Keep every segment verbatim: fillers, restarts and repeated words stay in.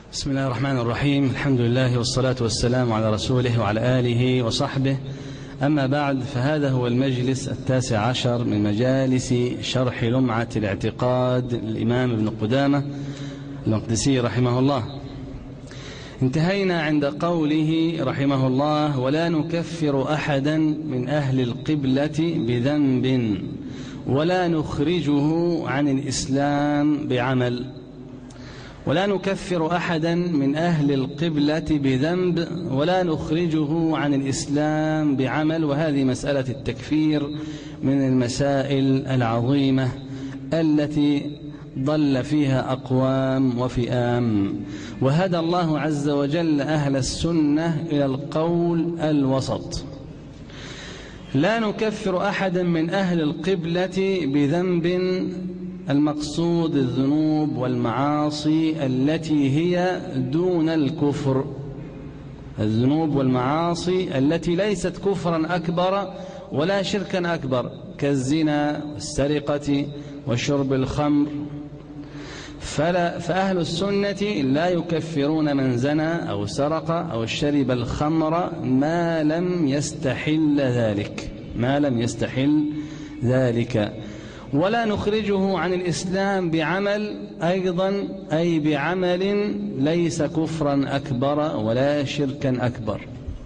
بسم الله الرحمن الرحيم. الحمد لله والصلاة والسلام على رسوله وعلى آله وصحبه. أما بعد، فهذا هو المجلس التاسع عشر من مجالس شرح لمعة الاعتقاد للإمام ابن قدامة المقدسي رحمه الله. انتهينا عند قوله رحمه الله: ولا نكفر أحدا من أهل القبلة بذنب ولا نخرجه عن الإسلام بعمل. ولا نكفر أحدا من أهل القبلة بذنب ولا نخرجه عن الإسلام بعمل. وهذه مسألة التكفير من المسائل العظيمة التي ضل فيها أقوام وفئام، وهدى الله عز وجل أهل السنة إلى القول الوسط. لا نكفر أحدا من أهل القبلة بذنب، المقصود الذنوب والمعاصي التي هي دون الكفر، الذنوب والمعاصي التي ليست كفرا أكبر ولا شركا أكبر، كالزنا والسرقة وشرب الخمر. فلا فأهل السنة لا يكفرون من زنى أو سرق أو شرب الخمر ما لم يستحل ذلك ما لم يستحل ذلك ولا نخرجه عن الإسلام بعمل أيضا، أي بعمل ليس كفرا أكبر ولا شركا أكبر.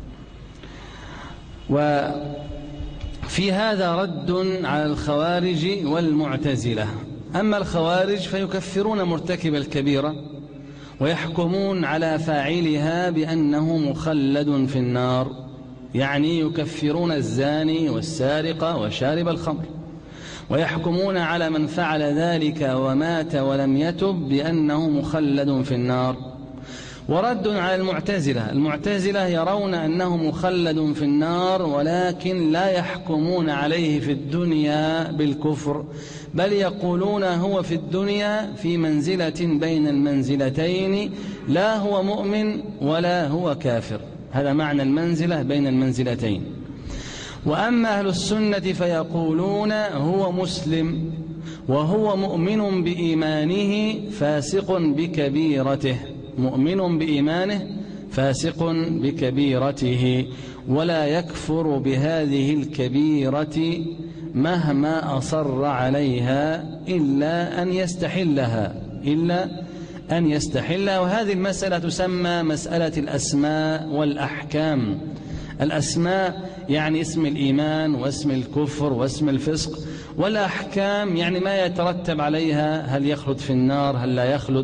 وفي هذا رد على الخوارج والمعتزلة. أما الخوارج فيكفرون مرتكب الكبيرة ويحكمون على فاعلها بأنه مخلد في النار، يعني يكفرون الزاني والسارق وشارب الخمر، ويحكمون على من فعل ذلك ومات ولم يتب بأنه مخلد في النار. ورد على المعتزلة، المعتزلة يرون أنه مخلد في النار ولكن لا يحكمون عليه في الدنيا بالكفر، بل يقولون هو في الدنيا في منزلة بين المنزلتين، لا هو مؤمن ولا هو كافر. هذا معنى المنزلة بين المنزلتين. وأما أهل السنة فيقولون هو مسلم وهو مؤمن بإيمانه فاسق بكبيرته، مؤمن بإيمانه فاسق بكبيرته، ولا يكفر بهذه الكبيرة مهما أصر عليها إلا أن يستحلها إلا أن يستحلها. وهذه المسألة تسمى مسألة الأسماء والأحكام. الأسماء يعني اسم الإيمان واسم الكفر واسم الفسق، والأحكام يعني ما يترتب عليها، هل يخلد في النار هل لا يخلد.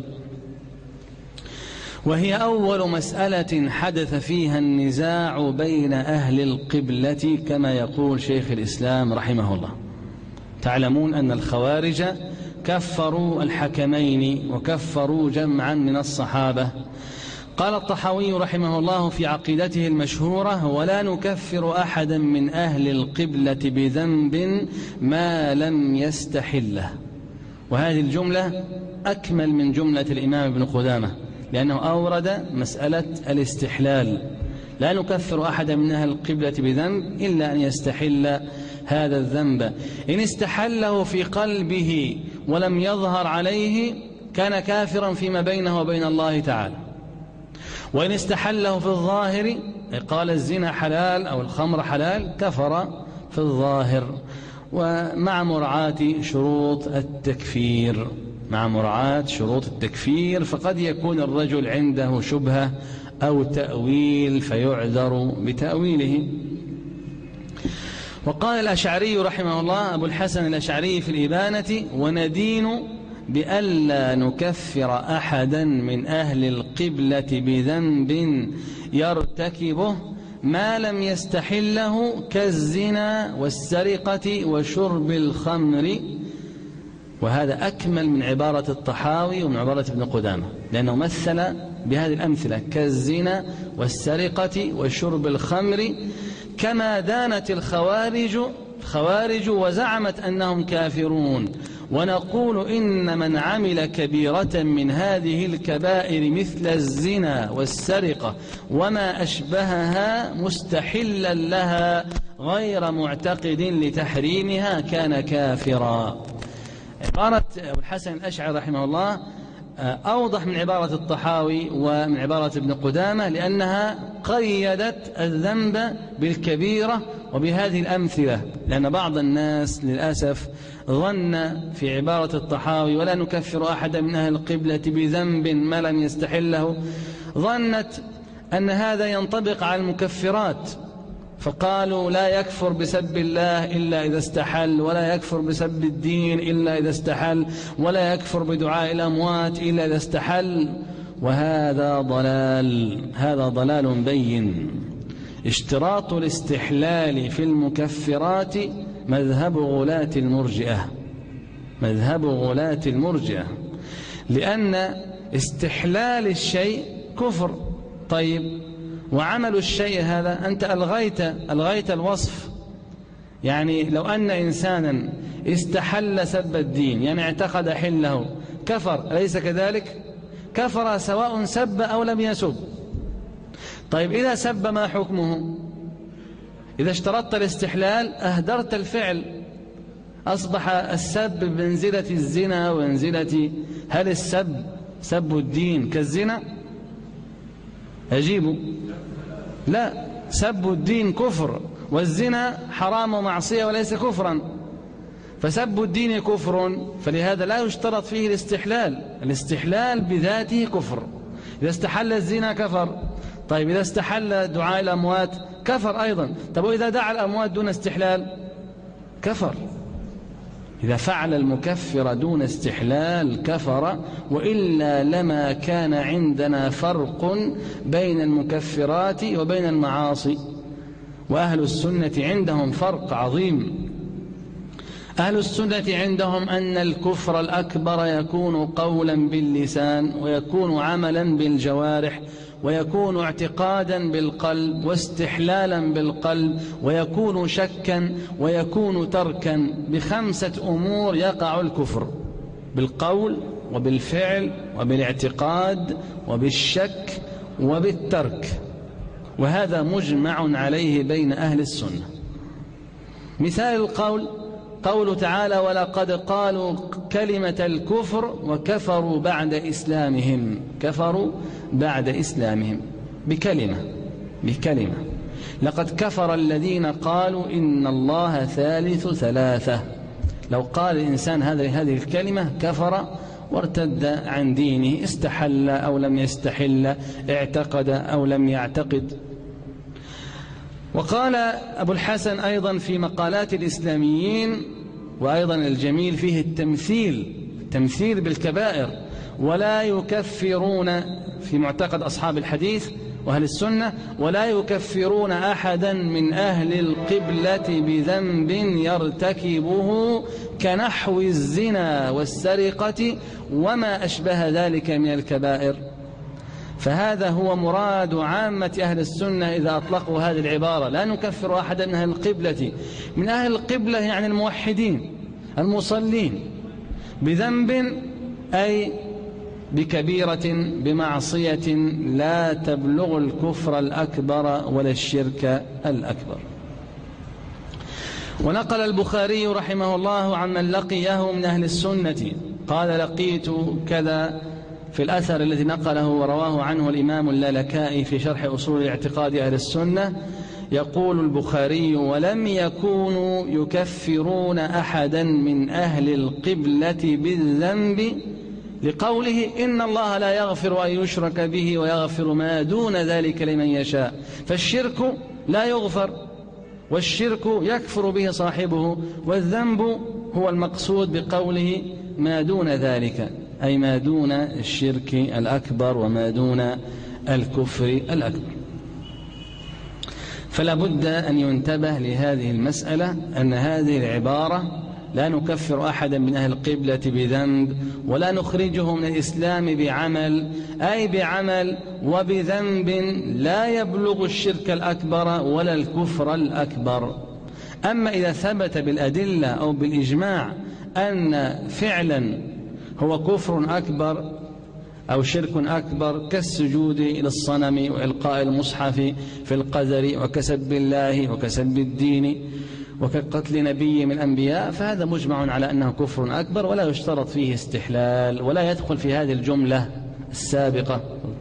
وهي أول مسألة حدث فيها النزاع بين أهل القبلة كما يقول شيخ الإسلام رحمه الله. تعلمون أن الخوارج كفروا الحكمين وكفروا جمعا من الصحابة. قال الطحاوي رحمه الله في عقيدته المشهورة: ولا نكفر أحدا من أهل القبلة بذنب ما لم يستحله. وهذه الجملة أكمل من جملة الإمام ابن قدامة، لأنه أورد مسألة الاستحلال. لا نكفر أحدا من أهل القبلة بذنب إلا أن يستحل هذا الذنب. إن استحله في قلبه ولم يظهر عليه كان كافرا فيما بينه وبين الله تعالى، وإن استحله في الظاهر قال الزنا حلال أو الخمر حلال كفر في الظاهر، ومع مراعاة شروط التكفير مع مراعاة شروط التكفير فقد يكون الرجل عنده شبهة أو تأويل فيعذر بتأويله. وقال الأشعري رحمه الله، أبو الحسن الأشعري في الإبانة: وندين بألا نكفر أحدا من أهل القبلة بذنب يرتكبه ما لم يستحله كالزنا والسرقة وشرب الخمر. وهذا أكمل من عبارة الطحاوي ومن عبارة ابن قدامة، لأنه مثل بهذه الأمثلة كالزنا والسرقة وشرب الخمر، كما دانت الخوارج الخوارج وزعمت أنهم كافرون. ونقول إن من عمل كبيرة من هذه الكبائر مثل الزنا والسرقة وما أشبهها مستحلا لها غير معتقد لتحريمها كان كافرا. عبارة أبو الحسن الأشعري رحمه الله أوضح من عبارة الطحاوي ومن عبارة ابن قدامة، لأنها قيدت الذنب بالكبيرة وبهذه الأمثلة، لأن بعض الناس للأسف ظن في عبارة الطحاوي ولا نكفر أحدا من أهل القبلة بذنب ما لم يستحله، ظنت أن هذا ينطبق على المكفرات، فقالوا لا يكفر بسب الله إلا إذا استحل، ولا يكفر بسب الدين إلا إذا استحل، ولا يكفر بدعاء الأموات إلا إذا استحل. وهذا ضلال، هذا ضلال بين. اشتراط الاستحلال في المكفرات مذهب غلاة المرجئة، مذهب غلاة المرجئة، لأن استحلال الشيء كفر. طيب، وعمل الشيء هذا أنت ألغيت ألغيت الوصف. يعني لو أن إنسانا استحل سب الدين، يعني اعتقد حله، كفر، أليس كذلك؟ كفر سواء سب أو لم يسب. طيب، إذا سب ما حكمه؟ إذا اشترطت الاستحلال أهدرت الفعل، أصبح السب بمنزلة الزنا ومنزلة. هل السب سب الدين كالزنا؟ أجيبوا لا، سب الدين كفر، والزنا حرام ومعصية وليس كفرا، فسب الدين كفر، فلهذا لا يشترط فيه الاستحلال. الاستحلال بذاته كفر. إذا استحل الزنا كفر. طيب، إذا استحل دعاء الأموات كفر أيضا. طب وإذا دعا الأموات دون استحلال كفر. إذا فعل المكفر دون استحلال كفر، وإلا لما كان عندنا فرق بين المكفرات وبين المعاصي. وأهل السنة عندهم فرق عظيم. أهل السنة عندهم أن الكفر الأكبر يكون قولا باللسان، ويكون عملا بالجوارح، ويكون اعتقادا بالقلب، واستحلالا بالقلب، ويكون شكا، ويكون تركا. بخمسة أمور يقع الكفر: بالقول، وبالفعل، وبالاعتقاد، وبالشك، وبالترك. وهذا مجمع عليه بين أهل السنة. مثال القول قوله تعالى: ولقد قالوا كلمة الكفر وكفروا بعد إسلامهم. كفروا بعد إسلامهم بكلمة بكلمة لقد كفر الذين قالوا إن الله ثالث ثلاثة. لو قال الإنسان هذه هذه الكلمة كفر وارتد عن دينه، استحل أو لم يستحل، اعتقد أو لم يعتقد. وقال أبو الحسن أيضا في مقالات الإسلاميين، وأيضا الجميل فيه التمثيل تمثيل بالكبائر: ولا يكفرون، في معتقد أصحاب الحديث وأهل السنة، ولا يكفرون أحدا من أهل القبلة بذنب يرتكبه كنحو الزنا والسرقة وما أشبه ذلك من الكبائر. فهذا هو مراد عامة أهل السنة إذا أطلقوا هذه العبارة: لا نكفر أحدا من أهل القبلة. من أهل القبلة يعني الموحدين المصلين، بذنب أي بكبيرة، بمعصية لا تبلغ الكفر الأكبر ولا الشرك الأكبر. ونقل البخاري رحمه الله عمن لقيه من أهل السنة قال: لقيت كذا، في الأثر الذي نقله ورواه عنه الإمام اللالكائي في شرح أصول الاعتقاد أهل السنة. يقول البخاري: ولم يكونوا يكفرون أحدا من أهل القبلة بالذنب، لقوله: إن الله لا يغفر أن يشرك به ويغفر ما دون ذلك لمن يشاء. فالشرك لا يغفر، والشرك يكفر به صاحبه، والذنب هو المقصود بقوله ما دون ذلك، أي ما دون الشرك الأكبر وما دون الكفر الأكبر. فلا بد أن ينتبه لهذه المسألة، أن هذه العبارة لا نكفر أحدا من أهل القبلة بذنب، ولا نخرجه من الإسلام بعمل، أي بعمل وبذنب لا يبلغ الشرك الأكبر ولا الكفر الأكبر. أما إذا ثبت بالأدلة أو بالإجماع أن فعلا هو كفر أكبر أو شرك أكبر، كالسجود إلى الصنم وإلقاء المصحف في القدر وكسب الله وكسب الدين وكقتل نبي من الأنبياء، فهذا مجمع على أنه كفر أكبر ولا يشترط فيه استحلال ولا يدخل في هذه الجملة السابقة.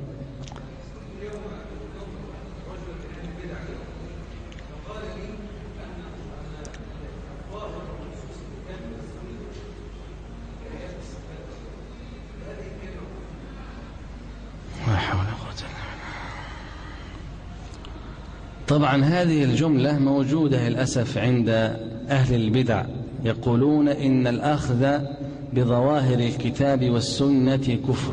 طبعا هذه الجملة موجودة للأسف عند أهل البدع، يقولون إن الأخذ بظواهر الكتاب والسنة كفر،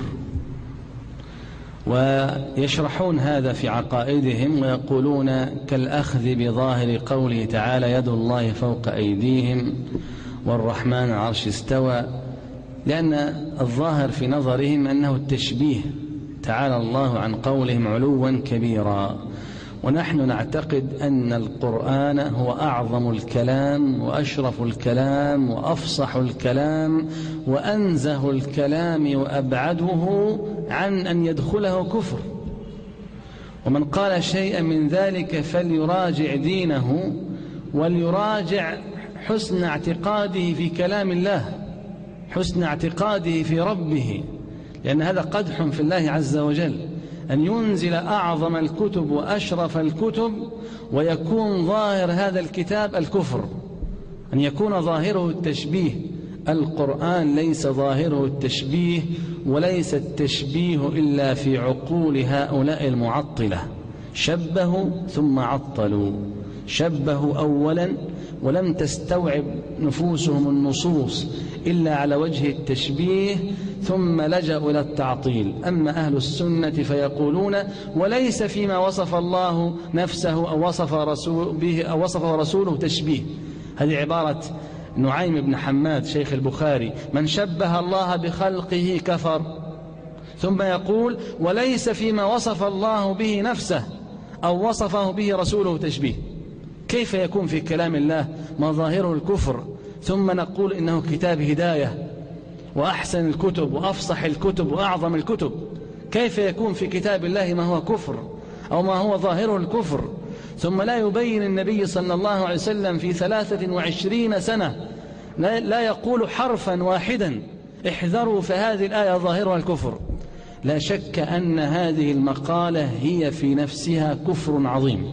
ويشرحون هذا في عقائدهم ويقولون كالأخذ بظاهر قوله تعالى يد الله فوق أيديهم والرحمن على العرش استوى، لأن الظاهر في نظرهم أنه التشبيه، تعالى الله عن قولهم علوا كبيرا. ونحن نعتقد أن القرآن هو أعظم الكلام وأشرف الكلام وأفصح الكلام وأنزه الكلام وأبعده عن أن يدخله كفر، ومن قال شيئا من ذلك فليراجع دينه وليراجع حسن اعتقاده في كلام الله، حسن اعتقاده في ربه، لأن هذا قدح في الله عز وجل، أن ينزل أعظم الكتب وأشرف الكتب ويكون ظاهر هذا الكتاب الكفر، أن يكون ظاهره التشبيه. القرآن ليس ظاهره التشبيه، وليس التشبيه إلا في عقول هؤلاء المعطلة، شبهوا ثم عطلوا، شبهوا أولا ولم تستوعب نفوسهم النصوص إلا على وجه التشبيه ثم لجأوا إلى التعطيل. أما أهل السنة فيقولون وليس فيما وصف الله نفسه أو وصف رسول به أو وصفه رسوله تشبيه. هذه عبارة نعيم بن حماد شيخ البخاري، من شبه الله بخلقه كفر، ثم يقول وليس فيما وصف الله به نفسه أو وصفه به رسوله تشبيه. كيف يكون في كلام الله ما ظاهره الكفر ثم نقول إنه كتاب هداية وأحسن الكتب وأفصح الكتب وأعظم الكتب؟ كيف يكون في كتاب الله ما هو كفر أو ما هو ظاهره الكفر، ثم لا يبين النبي صلى الله عليه وسلم في ثلاثة وعشرين سنة لا يقول حرفا واحدا احذروا فهذه الآية ظاهرها الكفر؟ لا شك أن هذه المقالة هي في نفسها كفر عظيم،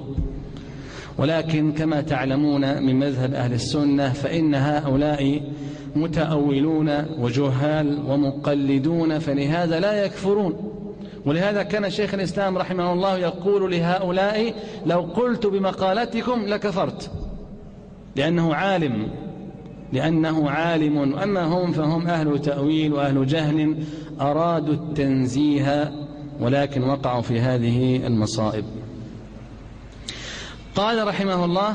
ولكن كما تعلمون من مذهب أهل السنة فإن هؤلاء متأولون وجهال ومقلدون، فلهذا لا يكفرون. ولهذا كان شيخ الإسلام رحمه الله يقول لهؤلاء لو قلت بمقالتكم لكفرت، لأنه عالم لأنه عالم أما هم فهم أهل تأويل وأهل جهل أرادوا التنزيه ولكن وقعوا في هذه المصائب. قال رحمه الله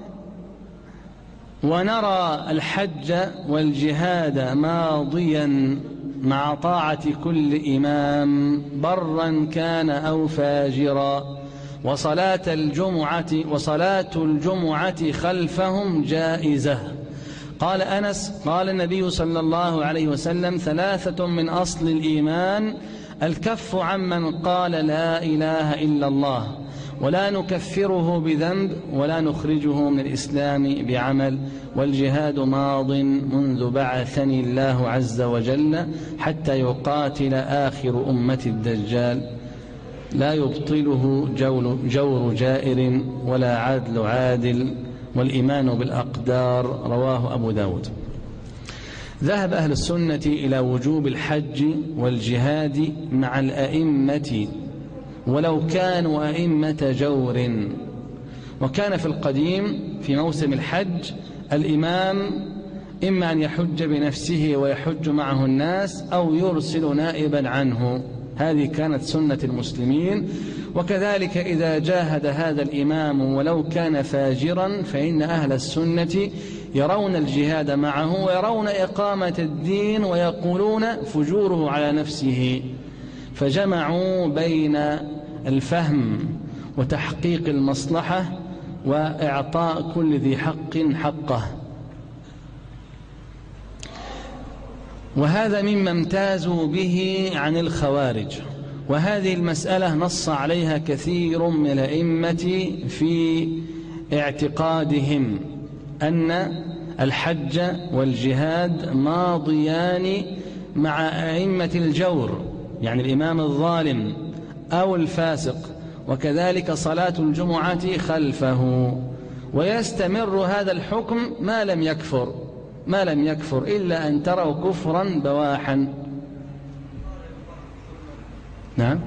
ونرى الحج والجهاد ماضيا مع طاعة كل إمام برا كان أو فاجرا، وصلاة الجمعة وصلاة الجمعة خلفهم جائزة. قال أنس قال النبي صلى الله عليه وسلم ثلاثة من أصل الإيمان الكف عمن قال لا إله إلا الله ولا نكفره بذنب ولا نخرجه من الإسلام بعمل، والجهاد ماض منذ بعثني الله عز وجل حتى يقاتل آخر أمة الدجال لا يبطله جور جائر ولا عدل عادل والإيمان بالأقدار. رواه أبو داود. ذهب أهل السنة إلى وجوب الحج والجهاد مع الأئمة ولو كانوا أئمة جور. وكان في القديم في موسم الحج الإمام إما أن يحج بنفسه ويحج معه الناس أو يرسل نائبا عنه، هذه كانت سنة المسلمين. وكذلك إذا جاهد هذا الإمام ولو كان فاجرا فإن أهل السنة يرون الجهاد معه ويرون إقامة الدين ويقولون فجوره على نفسه، فجمعوا بين الفهم وتحقيق المصلحة وإعطاء كل ذي حق حقه. وهذا مما امتازوا به عن الخوارج، وهذه المسألة نص عليها كثير من الأئمة في اعتقادهم، أن الحج والجهاد ماضيان مع أئمة الجور، يعني الإمام الظالم أو الفاسق، وكذلك صلاة الجمعة خلفه، ويستمر هذا الحكم ما لم يكفر ما لم يكفر إلا أن تروا كفرا بواحا. نعم،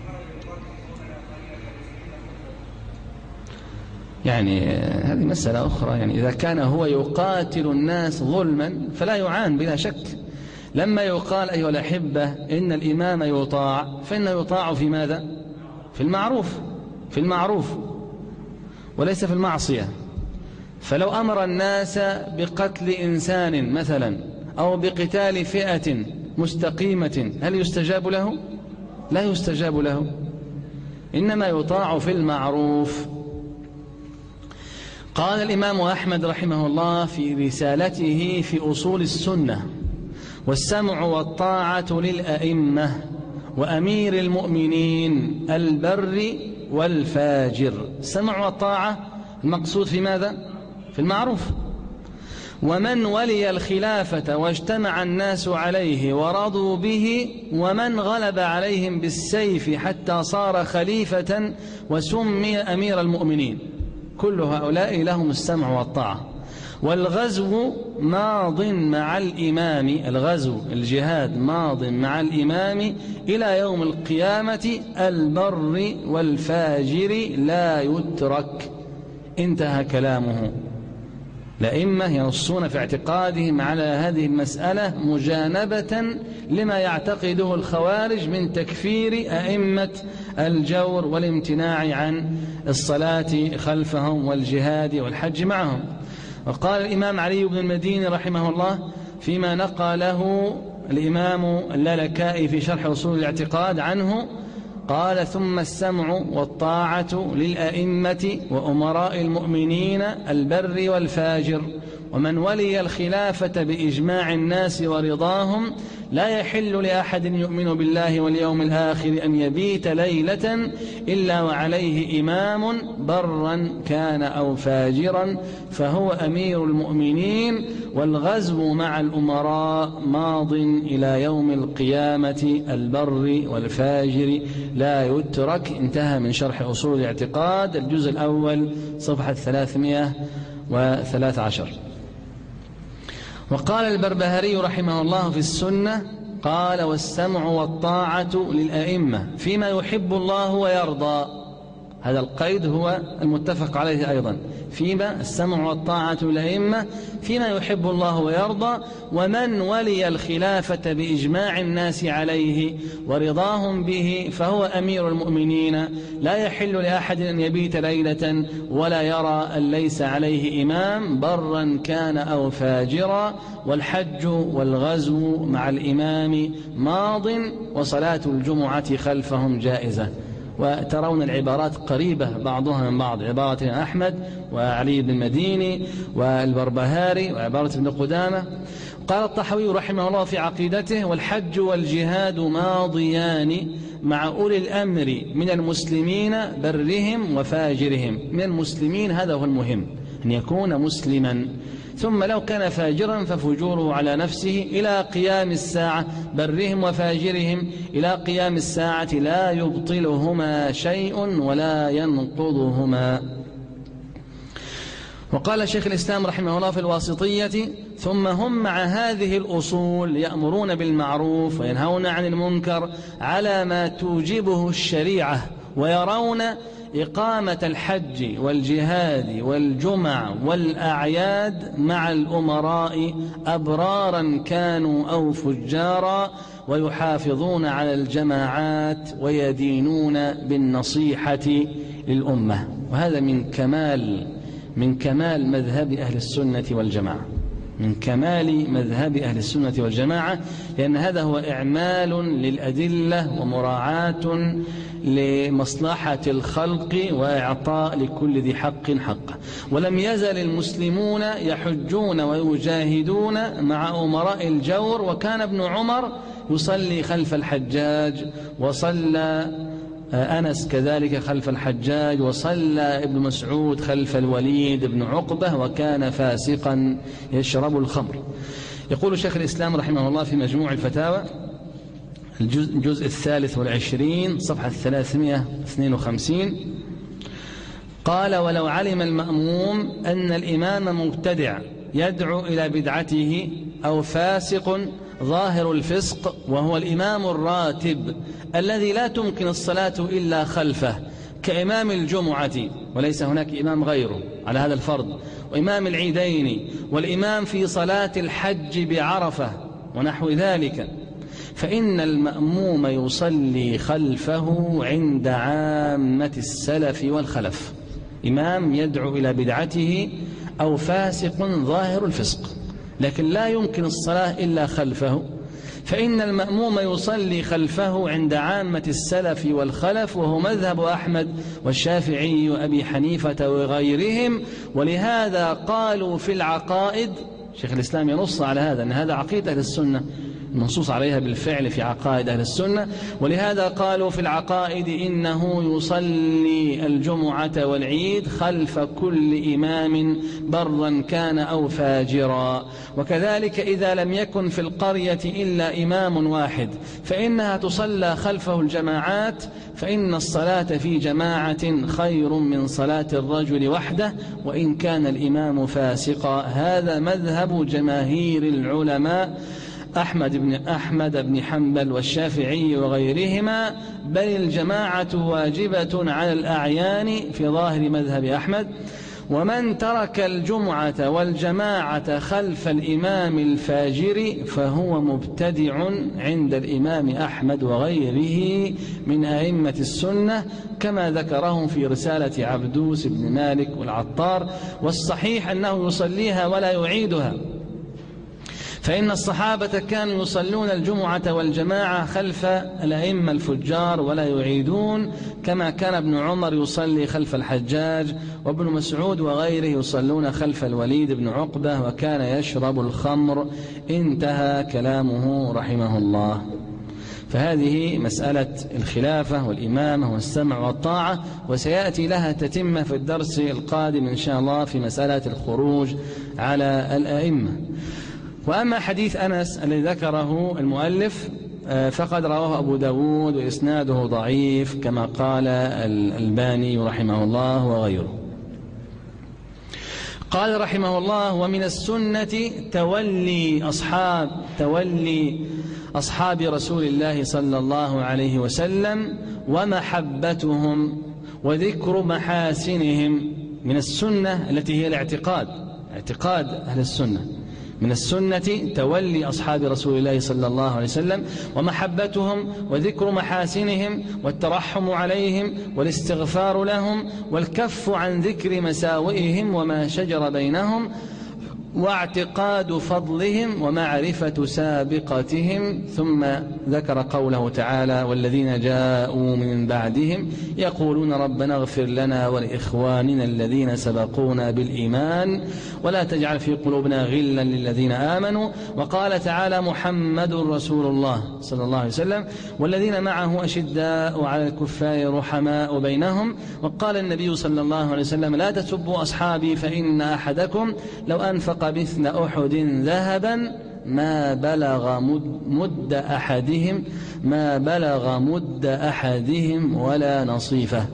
يعني هذه مسألة أخرى. يعني إذا كان هو يقاتل الناس ظلما فلا يعان بلا شك. لما يقال أيها الأحبة إن الإمام يطاع، فإنه يطاع في ماذا؟ في المعروف في المعروف وليس في المعصية. فلو أمر الناس بقتل إنسان مثلا أو بقتال فئة مستقيمة هل يستجاب له؟ لا يستجاب له، إنما يطاع في المعروف. قال الإمام أحمد رحمه الله في رسالته في أصول السنة: والسمع والطاعة للأئمة وأمير المؤمنين البر والفاجر. السمع والطاعة المقصود في ماذا؟ في المعروف. ومن ولي الخلافة واجتمع الناس عليه ورضوا به، ومن غلب عليهم بالسيف حتى صار خليفة وسمي أمير المؤمنين، كل هؤلاء لهم السمع والطاعة. والغزو ماض مع الإمام، الغزو الجهاد ماض مع الإمام إلى يوم القيامة، البر والفاجر لا يترك. انتهى كلامه. الأئمة ينصون في اعتقادهم على هذه المسألة مجانبة لما يعتقده الخوارج من تكفير أئمة الجور والامتناع عن الصلاة خلفهم والجهاد والحج معهم. وقال الإمام علي بن المديني رحمه الله فيما نقله الإمام اللالكائي في شرح أصول الاعتقاد عنه، قال: ثم السمع والطاعة للأئمة وأمراء المؤمنين البر والفاجر، ومن ولي الخلافة بإجماع الناس ورضاهم، لا يحل لأحد يؤمن بالله واليوم الآخر أن يبيت ليلة إلا وعليه إمام برا كان أو فاجرا، فهو أمير المؤمنين. والغزو مع الأمراء ماض إلى يوم القيامة، البر والفاجر لا يترك. انتهى من شرح أصول الاعتقاد الجزء الأول صفحة ثلاثمائة وثلاثة عشر. وقال البربهاري رحمه الله في السنة، قال: والسمع والطاعة للأئمة فيما يحب الله ويرضى. هذا القيد هو المتفق عليه أيضا، فيما السمع والطاعة للأئمة فيما يحب الله ويرضى، ومن ولي الخلافة بإجماع الناس عليه ورضاهم به فهو أمير المؤمنين، لا يحل لأحد أن يبيت ليلة ولا يرى أن ليس عليه إمام برا كان أو فاجرا. والحج والغزو مع الإمام ماض، وصلاة الجمعة خلفهم جائزة. وترون العبارات قريبة بعضها من بعض، عبارة أحمد وعلي بن المديني والبربهاري وعبارة ابن قدامة. قال الطحاوي رحمه الله في عقيدته: والحج والجهاد ماضيان مع أولي الأمر من المسلمين برهم وفاجرهم. من المسلمين هذا هو المهم، أن يكون مسلما، ثم لو كان فاجرا ففجوره على نفسه إلى قيام الساعة، برهم وفاجرهم إلى قيام الساعة لا يبطلهما شيء ولا ينقضهما. وقال شيخ الإسلام رحمه الله في الواسطية: ثم هم مع هذه الأصول يأمرون بالمعروف وينهون عن المنكر على ما توجبه الشريعة، ويرون إقامة الحج والجهاد والجمع والأعياد مع الأمراء أبرارا كانوا أو فجارا، ويحافظون على الجماعات ويدينون بالنصيحة للأمة. وهذا من كمال من كمال مذهب أهل السنة والجماعة، من كمال مذهب أهل السنة والجماعة، لأن هذا هو إعمال للأدلة ومراعاة لمصلحة الخلق وإعطاء لكل ذي حق حقه. ولم يزل المسلمون يحجون ويجاهدون مع أمراء الجور، وكان ابن عمر يصلي خلف الحجاج، وصلى أنس كذلك خلف الحجاج، وصلى ابن مسعود خلف الوليد بن عقبة وكان فاسقا يشرب الخمر. يقول شيخ الإسلام رحمه الله في مجموع الفتاوى الجزء الثالث والعشرين صفحة ثلاثمائة واثنين وخمسين، قال: ولو علم المأموم أن الإمام مبتدع يدعو إلى بدعته أو فاسق ظاهر الفسق وهو الإمام الراتب الذي لا تمكن الصلاة إلا خلفه كإمام الجمعة وليس هناك إمام غيره على هذا الفرض، وإمام العيدين، والإمام في صلاة الحج بعرفة ونحو ذلك، فإن المأموم يصلي خلفه عند عامة السلف والخلف. إمام يدعو إلى بدعته أو فاسق ظاهر الفسق لكن لا يمكن الصلاة إلا خلفه، فإن المأموم يصلي خلفه عند عامة السلف والخلف، وهو مذهب أحمد والشافعي وأبي حنيفة وغيرهم. ولهذا قالوا في العقائد، شيخ الإسلام ينص على هذا أن هذا عقيدة أهل السنة منصوص عليها بالفعل في عقائد أهل السنة، ولهذا قالوا في العقائد إنه يصلي الجمعة والعيد خلف كل إمام برا كان أو فاجرا. وكذلك إذا لم يكن في القرية إلا إمام واحد فإنها تصلى خلفه الجماعات، فإن الصلاة في جماعة خير من صلاة الرجل وحده وإن كان الإمام فاسقا. هذا مذهب جماهير العلماء أحمد بن أحمد بن حنبل والشافعي وغيرهما، بل الجماعة واجبة على الأعيان في ظاهر مذهب أحمد. ومن ترك الجمعة والجماعة خلف الإمام الفاجر فهو مبتدع عند الإمام أحمد وغيره من أئمة السنة، كما ذكره في رسالة عبدوس بن مالك والعطار. والصحيح أنه يصليها ولا يعيدها، فإن الصحابة كانوا يصلون الجمعة والجماعة خلف الأئمة الفجار ولا يعيدون، كما كان ابن عمر يصلي خلف الحجاج، وابن مسعود وغيره يصلون خلف الوليد بن عقبة وكان يشرب الخمر. انتهى كلامه رحمه الله. فهذه مسألة الخلافة والإمامة والسمع والطاعة، وسيأتي لها تتمة في الدرس القادم إن شاء الله في مسألة الخروج على الأئمة. وأما حديث أنس الذي ذكره المؤلف فقد رواه أبو داود وإسناده ضعيف كما قال الألباني رحمه الله وغيره. قال رحمه الله: ومن السنة تولي أصحاب تولي أصحاب رسول الله صلى الله عليه وسلم ومحبتهم وذكر محاسنهم. من السنة التي هي الاعتقاد، اعتقاد أهل السنة، من السنة تولي أصحاب رسول الله صلى الله عليه وسلم ومحبتهم وذكر محاسنهم والترحم عليهم والاستغفار لهم والكف عن ذكر مساوئهم وما شجر بينهم واعتقاد فضلهم ومعرفة سابقتهم. ثم ذكر قوله تعالى: والذين جاءوا من بعدهم يقولون ربنا اغفر لنا ولإخواننا الذين سبقونا بالإيمان ولا تجعل في قلوبنا غلا للذين آمنوا. وقال تعالى: محمد رسول الله صلى الله عليه وسلم والذين معه أشداء على الكفار رحماء بينهم. وقال النبي صلى الله عليه وسلم: لا تسبوا أصحابي فإن أحدكم لو أنفق مثل أحد ذهبا ما بلغ مد أحدهم ما بلغ مد أحدهم ولا نصيفه.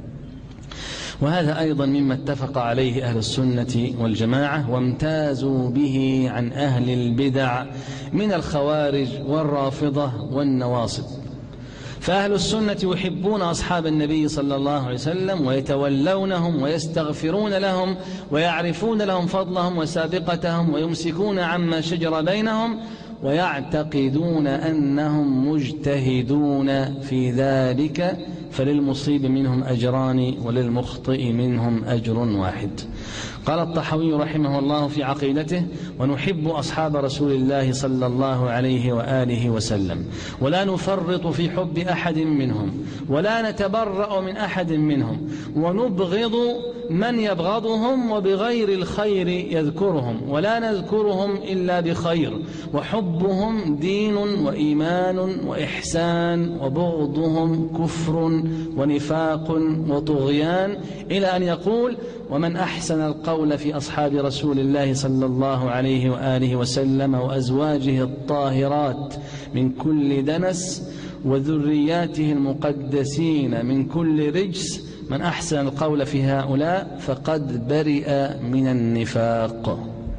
وهذا أيضا مما اتفق عليه أهل السنة والجماعة وامتازوا به عن أهل البدع من الخوارج والرافضة والنواصب. فأهل السنة يحبون أصحاب النبي صلى الله عليه وسلم ويتولونهم ويستغفرون لهم ويعرفون لهم فضلهم وسابقتهم ويمسكون عما شجر بينهم ويعتقدون أنهم مجتهدون في ذلك، فللمصيب منهم أجران وللمخطئ منهم أجر واحد. قال الطحاوي رحمه الله في عقيدته: ونحب أصحاب رسول الله صلى الله عليه وآله وسلم ولا نفرط في حب أحد منهم ولا نتبرأ من أحد منهم ونبغض من يبغضهم وبغير الخير يذكرهم، ولا نذكرهم إلا بخير، وحبهم دين وإيمان وإحسان، وبغضهم كفر ونفاق وطغيان، إلى أن يقول: ومن أحسن القول في أصحاب رسول الله صلى الله عليه وآله وسلم وأزواجه الطاهرات من كل دنس وذرياته المقدسين من كل رجس، من أحسن القول في هؤلاء فقد برئ من النفاق.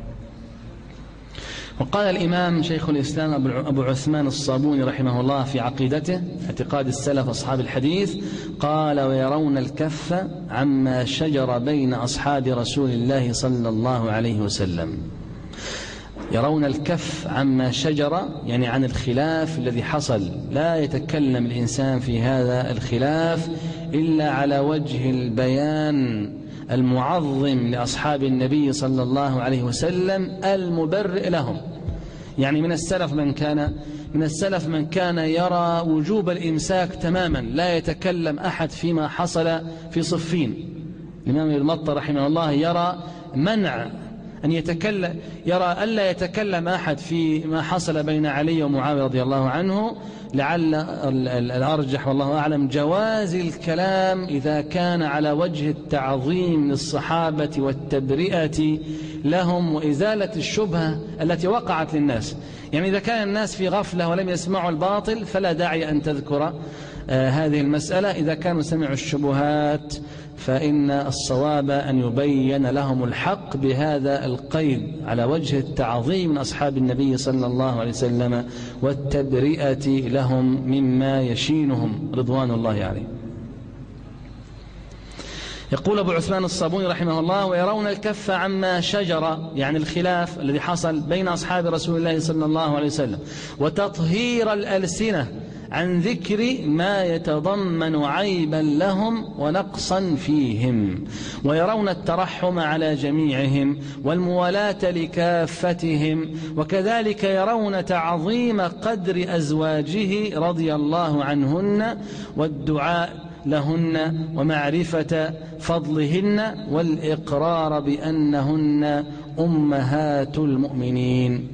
وقال الإمام شيخ الإسلام أبو عثمان الصابوني رحمه الله في عقيدته اعتقاد السلف أصحاب الحديث، قال: ويرون الكف عما شجر بين أصحاب رسول الله صلى الله عليه وسلم. يرون الكف عما شجر يعني عن الخلاف الذي حصل، لا يتكلم الإنسان في هذا الخلاف إلا على وجه البيان المعظم لأصحاب النبي صلى الله عليه وسلم المبرئ لهم. يعني من السلف من كان من السلف من كان يرى وجوب الإمساك تماما، لا يتكلم أحد فيما حصل في صفين. الإمام المطر رحمه الله يرى منع أن يتكلم، يرى ألا يتكلم أحد في ما حصل بين علي ومعاوية رضي الله عنه، لعل الأرجح والله أعلم جواز الكلام إذا كان على وجه التعظيم للصحابة والتبرئة لهم وإزالة الشبهة التي وقعت للناس. يعني إذا كان الناس في غفلة ولم يسمعوا الباطل فلا داعي أن تذكر آه هذه المسألة. إذا كانوا سمعوا الشبهات فإن الصواب أن يبين لهم الحق بهذا القيد على وجه التعظيم من أصحاب النبي صلى الله عليه وسلم والتبرئة لهم مما يشينهم رضوان الله عليه. يقول أبو عثمان الصابوني رحمه الله: ويرون الكف عما شجر يعني الخلاف الذي حصل بين أصحاب رسول الله صلى الله عليه وسلم، وتطهير الألسنة عن ذكر ما يتضمن عيبا لهم ونقصا فيهم، ويرون الترحم على جميعهم والموالاة لكافتهم، وكذلك يرون تعظيم قدر أزواجه رضي الله عنهن والدعاء لهن ومعرفة فضلهن والإقرار بأنهن أمهات المؤمنين.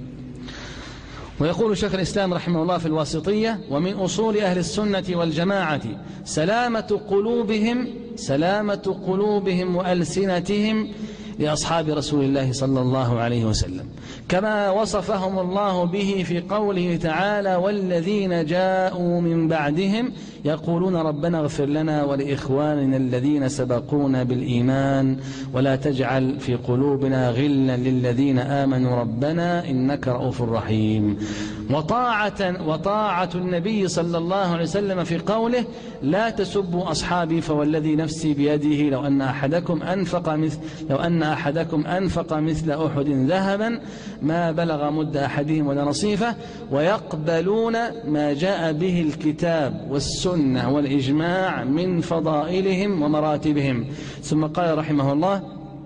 ويقول شيخ الإسلام رحمه الله في الواسطية: ومن أصول أهل السنة والجماعة سلامة قلوبهم سلامة قلوبهم وألسنتهم لأصحاب رسول الله صلى الله عليه وسلم، كما وصفهم الله به في قوله تعالى: والذين جاءوا من بعدهم يقولون ربنا اغفر لنا ولإخواننا الذين سبقونا بالإيمان ولا تجعل في قلوبنا غلا للذين آمنوا ربنا إنك رؤوف رحيم. وطاعة, وطاعة النبي صلى الله عليه وسلم في قوله: لا تسبوا أصحابي فوالذي نفسي بيده لو أن أحدكم أنفق مثل لو أن أحدكم أنفق مثل أحد ذهبا ما بلغ مد أحدهم ولا نصيفه، ويقبلون ما جاء به الكتاب والسنة والإجماع من فضائلهم ومراتبهم. ثم قال رحمه الله: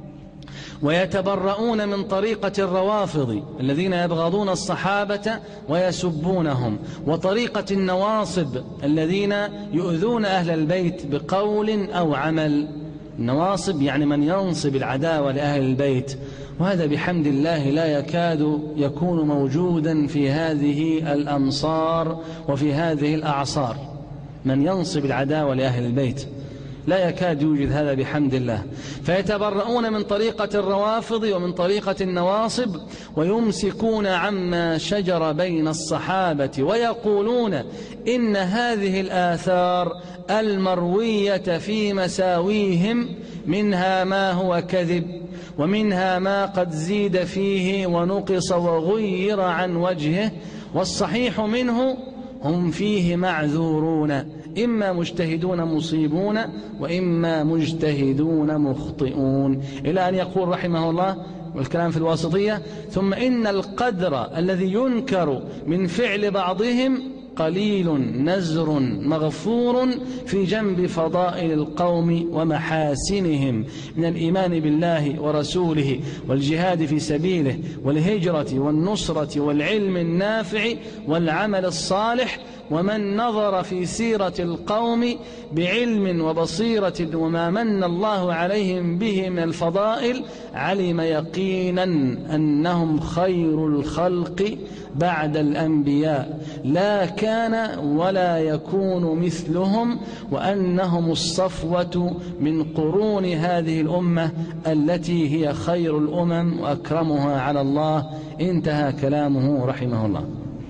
ويتبرؤون من طريقة الروافض الذين يبغضون الصحابة ويسبونهم، وطريقة النواصب الذين يؤذون أهل البيت بقول أو عمل. النواصب يعني من ينصب العداوة لأهل البيت، وهذا بحمد الله لا يكاد يكون موجودا في هذه الأمصار وفي هذه الأعصار. من ينصب العداوة لأهل البيت لا يكاد يوجد هذا بحمد الله. فيتبرؤون من طريقة الروافض ومن طريقة النواصب، ويمسكون عما شجر بين الصحابة، ويقولون إن هذه الآثار المروية في مساويهم منها ما هو كذب، ومنها ما قد زيد فيه ونقص وغير عن وجهه، والصحيح منه هم فيه معذورون، إما مجتهدون مصيبون وإما مجتهدون مخطئون، إلى أن يقول رحمه الله والكلام في الواسطية: ثم إن القدر الذي ينكر من فعل بعضهم قليل نزر مغفور في جنب فضائل القوم ومحاسنهم من الإيمان بالله ورسوله والجهاد في سبيله والهجرة والنصرة والعلم النافع والعمل الصالح ومن نظر في سيرة القوم بعلم وبصيرة وما من الله عليهم به من الفضائل علم يقينا أنهم خير الخلق بعد الأنبياء، لا كان ولا يكون مثلهم، وأنهم الصفوة من قرون هذه الأمة التي هي خير الأمم وأكرمها على الله. انتهى كلامه رحمه الله.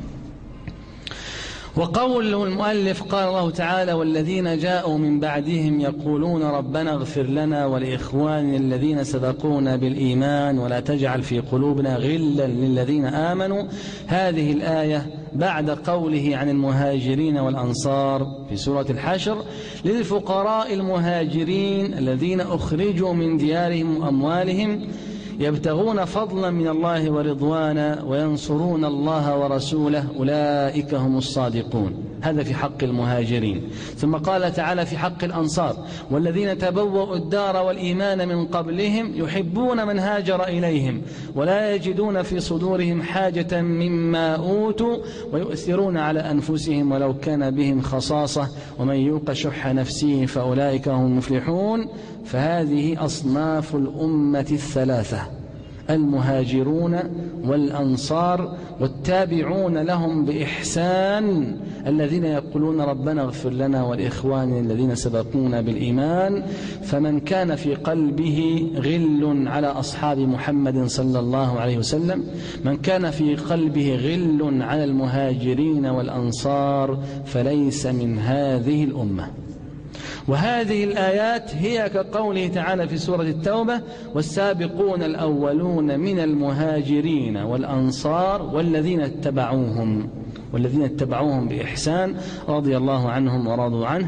وقول المؤلف قال الله تعالى: والذين جاءوا من بعدهم يقولون ربنا اغفر لنا ولإخواننا الذين سبقونا بالإيمان ولا تجعل في قلوبنا غلا للذين آمنوا. هذه الآية بعد قوله عن المهاجرين والأنصار في سورة الحشر: للفقراء المهاجرين الذين أخرجوا من ديارهم وأموالهم يبتغون فضلا من الله ورضوانا وينصرون الله ورسوله أولئك هم الصادقون. هذا في حق المهاجرين. ثم قال تعالى في حق الأنصار: والذين تبوأوا الدار والإيمان من قبلهم يحبون من هاجر إليهم ولا يجدون في صدورهم حاجة مما أوتوا ويؤثرون على أنفسهم ولو كان بهم خصاصة ومن يوق شح نفسه فأولئك هم المفلحون. فهذه أصناف الأمة الثلاثة: المهاجرون والأنصار والتابعون لهم بإحسان الذين يقولون ربنا اغفر لنا والإخوان الذين سبقونا بالإيمان. فمن كان في قلبه غل على أصحاب محمد صلى الله عليه وسلم، من كان في قلبه غل على المهاجرين والأنصار فليس من هذه الأمة. وهذه الآيات هي كقوله تعالى في سورة التوبة: والسابقون الأولون من المهاجرين والأنصار والذين اتبعوهم والذين اتبعوهم بإحسان رضي الله عنهم ورضوا عنه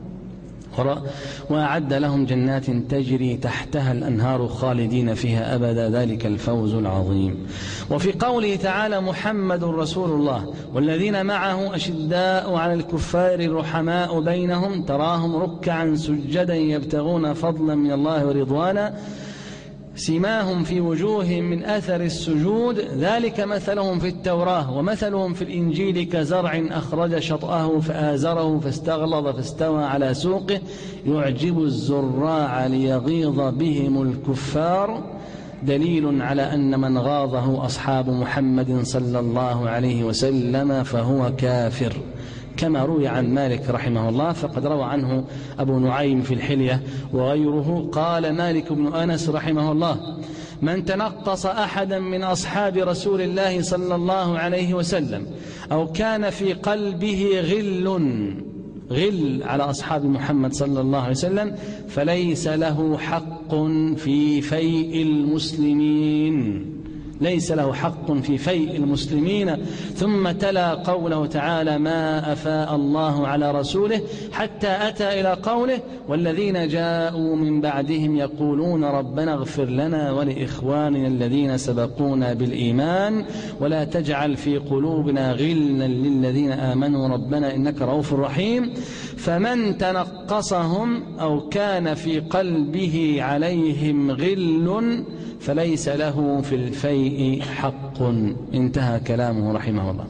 وأعد لهم جنات تجري تحتها الأنهار خالدين فيها أبدا ذلك الفوز العظيم. وفي قوله تعالى: محمد رسول الله والذين معه أشداء على الكفار رحماء بينهم تراهم ركعا سجدا يبتغون فضلا من الله ورضوانا سيماهم في وجوههم من أثر السجود ذلك مثلهم في التوراة ومثلهم في الإنجيل كزرع أخرج شطأه فآزره فاستغلظ فاستوى على سوقه يعجب الزراع ليغيظ بهم الكفار. دليل على أن من غاضه أصحاب محمد صلى الله عليه وسلم فهو كافر، كما روي عن مالك رحمه الله. فقد روى عنه أبو نعيم في الحلية وغيره قال مالك بن أنس رحمه الله: من تنقص أحدا من أصحاب رسول الله صلى الله عليه وسلم أو كان في قلبه غل غل على أصحاب محمد صلى الله عليه وسلم فليس له حق في فيء المسلمين ليس له حق في فيء المسلمين. ثم تلا قوله تعالى: ما أفاء الله على رسوله، حتى أتى إلى قوله: والذين جاءوا من بعدهم يقولون ربنا اغفر لنا ولإخواننا الذين سبقونا بالإيمان ولا تجعل في قلوبنا غلا للذين آمنوا ربنا إنك رؤوف رحيم. فمن تنقصهم أو كان في قلبه عليهم غل فليس له في الفيء حق. انتهى كلامه رحمه الله.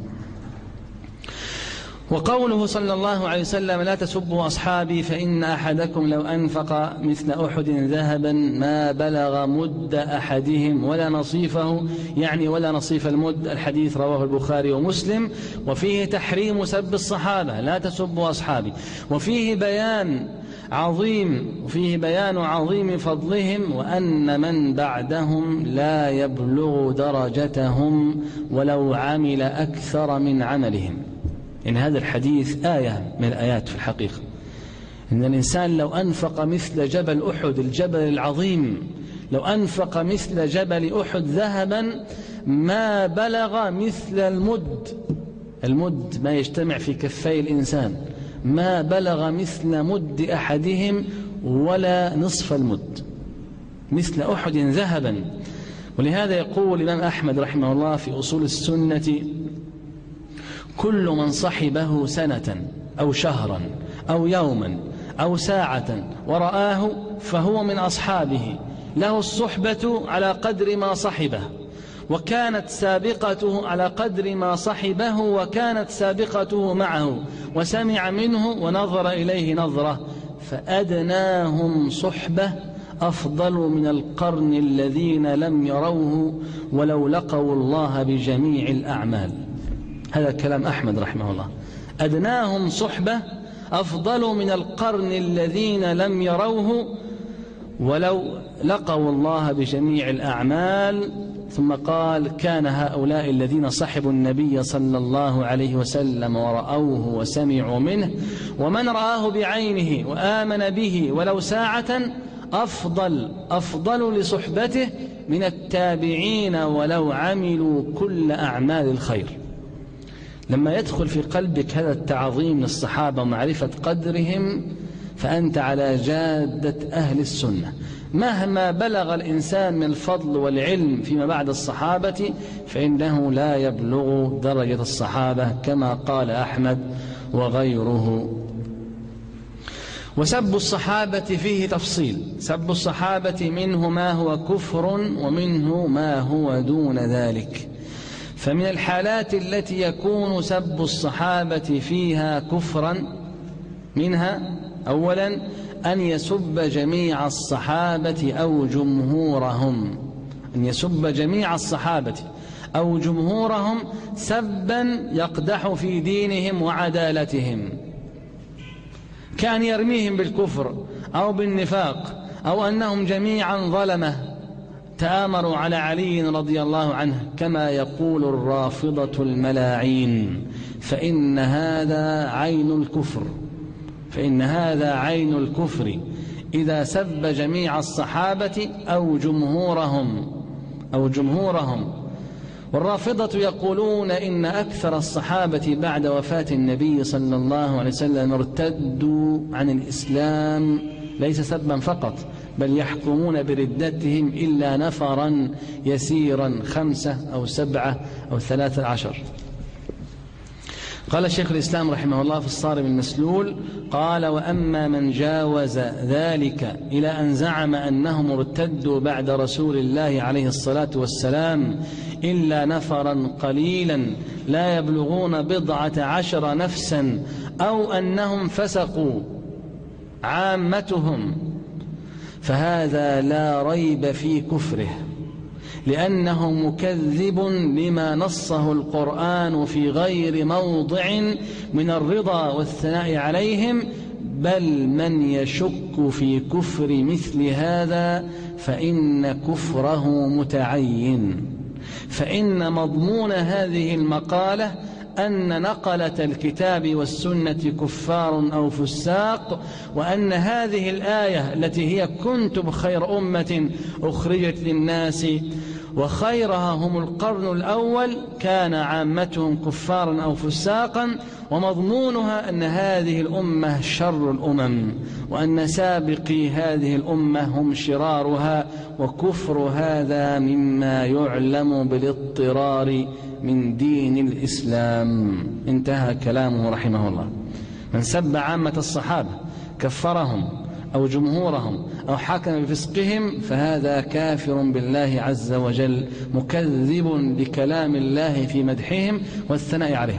وقوله صلى الله عليه وسلم: لا تسبوا أصحابي فإن أحدكم لو أنفق مثل أحد ذهبا ما بلغ مد أحدهم ولا نصيفه، يعني ولا نصيف المد. الحديث رواه البخاري ومسلم. وفيه تحريم سب الصحابة: لا تسبوا أصحابي. وفيه بيان عظيم وفيه بيان عظيم فضلهم وأن من بعدهم لا يبلغ درجتهم ولو عمل أكثر من عملهم. إن هذا الحديث آية من الآيات في الحقيقة، إن الإنسان لو أنفق مثل جبل أحد الجبل العظيم، لو أنفق مثل جبل أحد ذهبا ما بلغ مثل المد المد ما يجتمع في كفي الإنسان، ما بلغ مثل مد أحدهم ولا نصف المد، مثل أحد ذهبا. ولهذا يقول الإمام أحمد رحمه الله في أصول السنة: كل من صحبه سنة أو شهرا أو يوما أو ساعة ورآه فهو من أصحابه، له الصحبة على قدر ما صحبه، وكانت سابقته على قدر ما صحبه وكانت سابقته معه وسمع منه ونظر إليه نظرة، فأدناهم صحبة أفضل من القرن الذين لم يروه ولو لقوا الله بجميع الأعمال. هذا كلام أحمد رحمه الله. أدناهم صحبة أفضل من القرن الذين لم يروه ولو لقوا الله بجميع الأعمال. ثم قال: كان هؤلاء الذين صحبوا النبي صلى الله عليه وسلم ورأوه وسمعوا منه ومن رآه بعينه وآمن به ولو ساعة أفضل أفضل لصحبته من التابعين ولو عملوا كل أعمال الخير. لما يدخل في قلبك هذا التعظيم للصحابة ومعرفة قدرهم فأنت على جادة أهل السنة. مهما بلغ الإنسان من الفضل والعلم فيما بعد الصحابة فإنه لا يبلغ درجة الصحابة كما قال أحمد وغيره. وسب الصحابة فيه تفصيل. سب الصحابة منه ما هو كفر ومنه ما هو دون ذلك. فمن الحالات التي يكون سب الصحابة فيها كفرا منها أولا أن يسب جميع الصحابة أو جمهورهم، أن يسب جميع الصحابة أو جمهورهم سبا يقدح في دينهم وعدالتهم، كان يرميهم بالكفر أو بالنفاق أو أنهم جميعا ظلمة تآمروا على علي رضي الله عنه كما يقول الرافضة الملاعين، فإن هذا عين الكفر، فإن هذا عين الكفر إذا سب جميع الصحابة أو جمهورهم أو جمهورهم. والرافضة يقولون إن أكثر الصحابة بعد وفاة النبي صلى الله عليه وسلم ارتدوا عن الإسلام ليس سبا فقط، بل يحكمون بردتهم إلا نفرا يسيرا خمسة أو سبعة أو ثلاثة عشر. قال الشيخ الإسلام رحمه الله في الصارم المسلول قال: وأما من جاوز ذلك إلى أن زعم أنهم ارتدوا بعد رسول الله عليه الصلاة والسلام إلا نفرا قليلا لا يبلغون بضعة عشر نفسا أو أنهم فسقوا عامتهم، فهذا لا ريب في كفره، لأنه مكذب لما نصه القرآن في غير موضع من الرضا والثناء عليهم، بل من يشك في كفر مثل هذا فإن كفره متعين. فإن مضمون هذه المقالة أن نقلة الكتاب والسنة كفار أو فساق، وأن هذه الآية التي هي كنتم خير أمة أخرجت للناس وخيرها هم القرن الأول كان عامتهم كفارا أو فساقا، ومضمونها أن هذه الأمة شر الأمم، وأن سابقي هذه الأمة هم شرارها، وكفر هذا مما يعلم بالاضطرار من دين الإسلام. انتهى كلامه رحمه الله. من سب عامة الصحابة كفرهم أو جمهورهم أو حكم بفسقهم فهذا كافر بالله عز وجل، مكذب لكلام الله في مدحهم والثناء عليهم.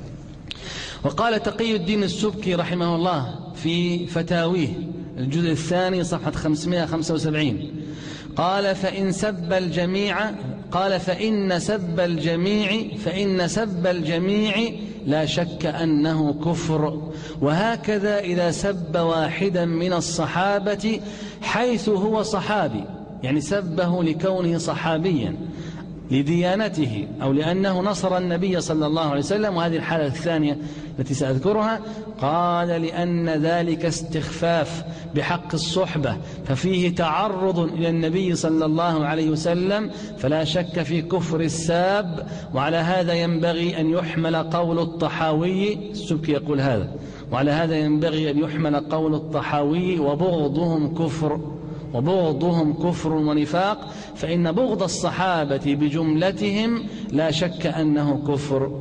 وقال تقي الدين السبكي رحمه الله في فتاويه الجزء الثاني صفحة خمسمائة وخمسة وسبعين قال: فإن سب الجميع قال فإن سب الجميع فإن سب الجميع لا شك أنه كفر، وهكذا إذا سب واحدا من الصحابة حيث هو صحابي، يعني سبه لكونه صحابيا لديانته أو لأنه نصر النبي صلى الله عليه وسلم، وهذه الحالة الثانية التي سأذكرها. قال: لأن ذلك استخفاف بحق الصحبة ففيه تعرض إلى النبي صلى الله عليه وسلم، فلا شك في كفر الساب. وعلى هذا ينبغي أن يحمل قول الطحاوي، السبكي يقول هذا، وعلى هذا ينبغي أن يحمل قول الطحاوي: وبغضهم كفر وبغضهم كفر ونفاق، فإن بغض الصحابة بجملتهم لا شك أنه كفر.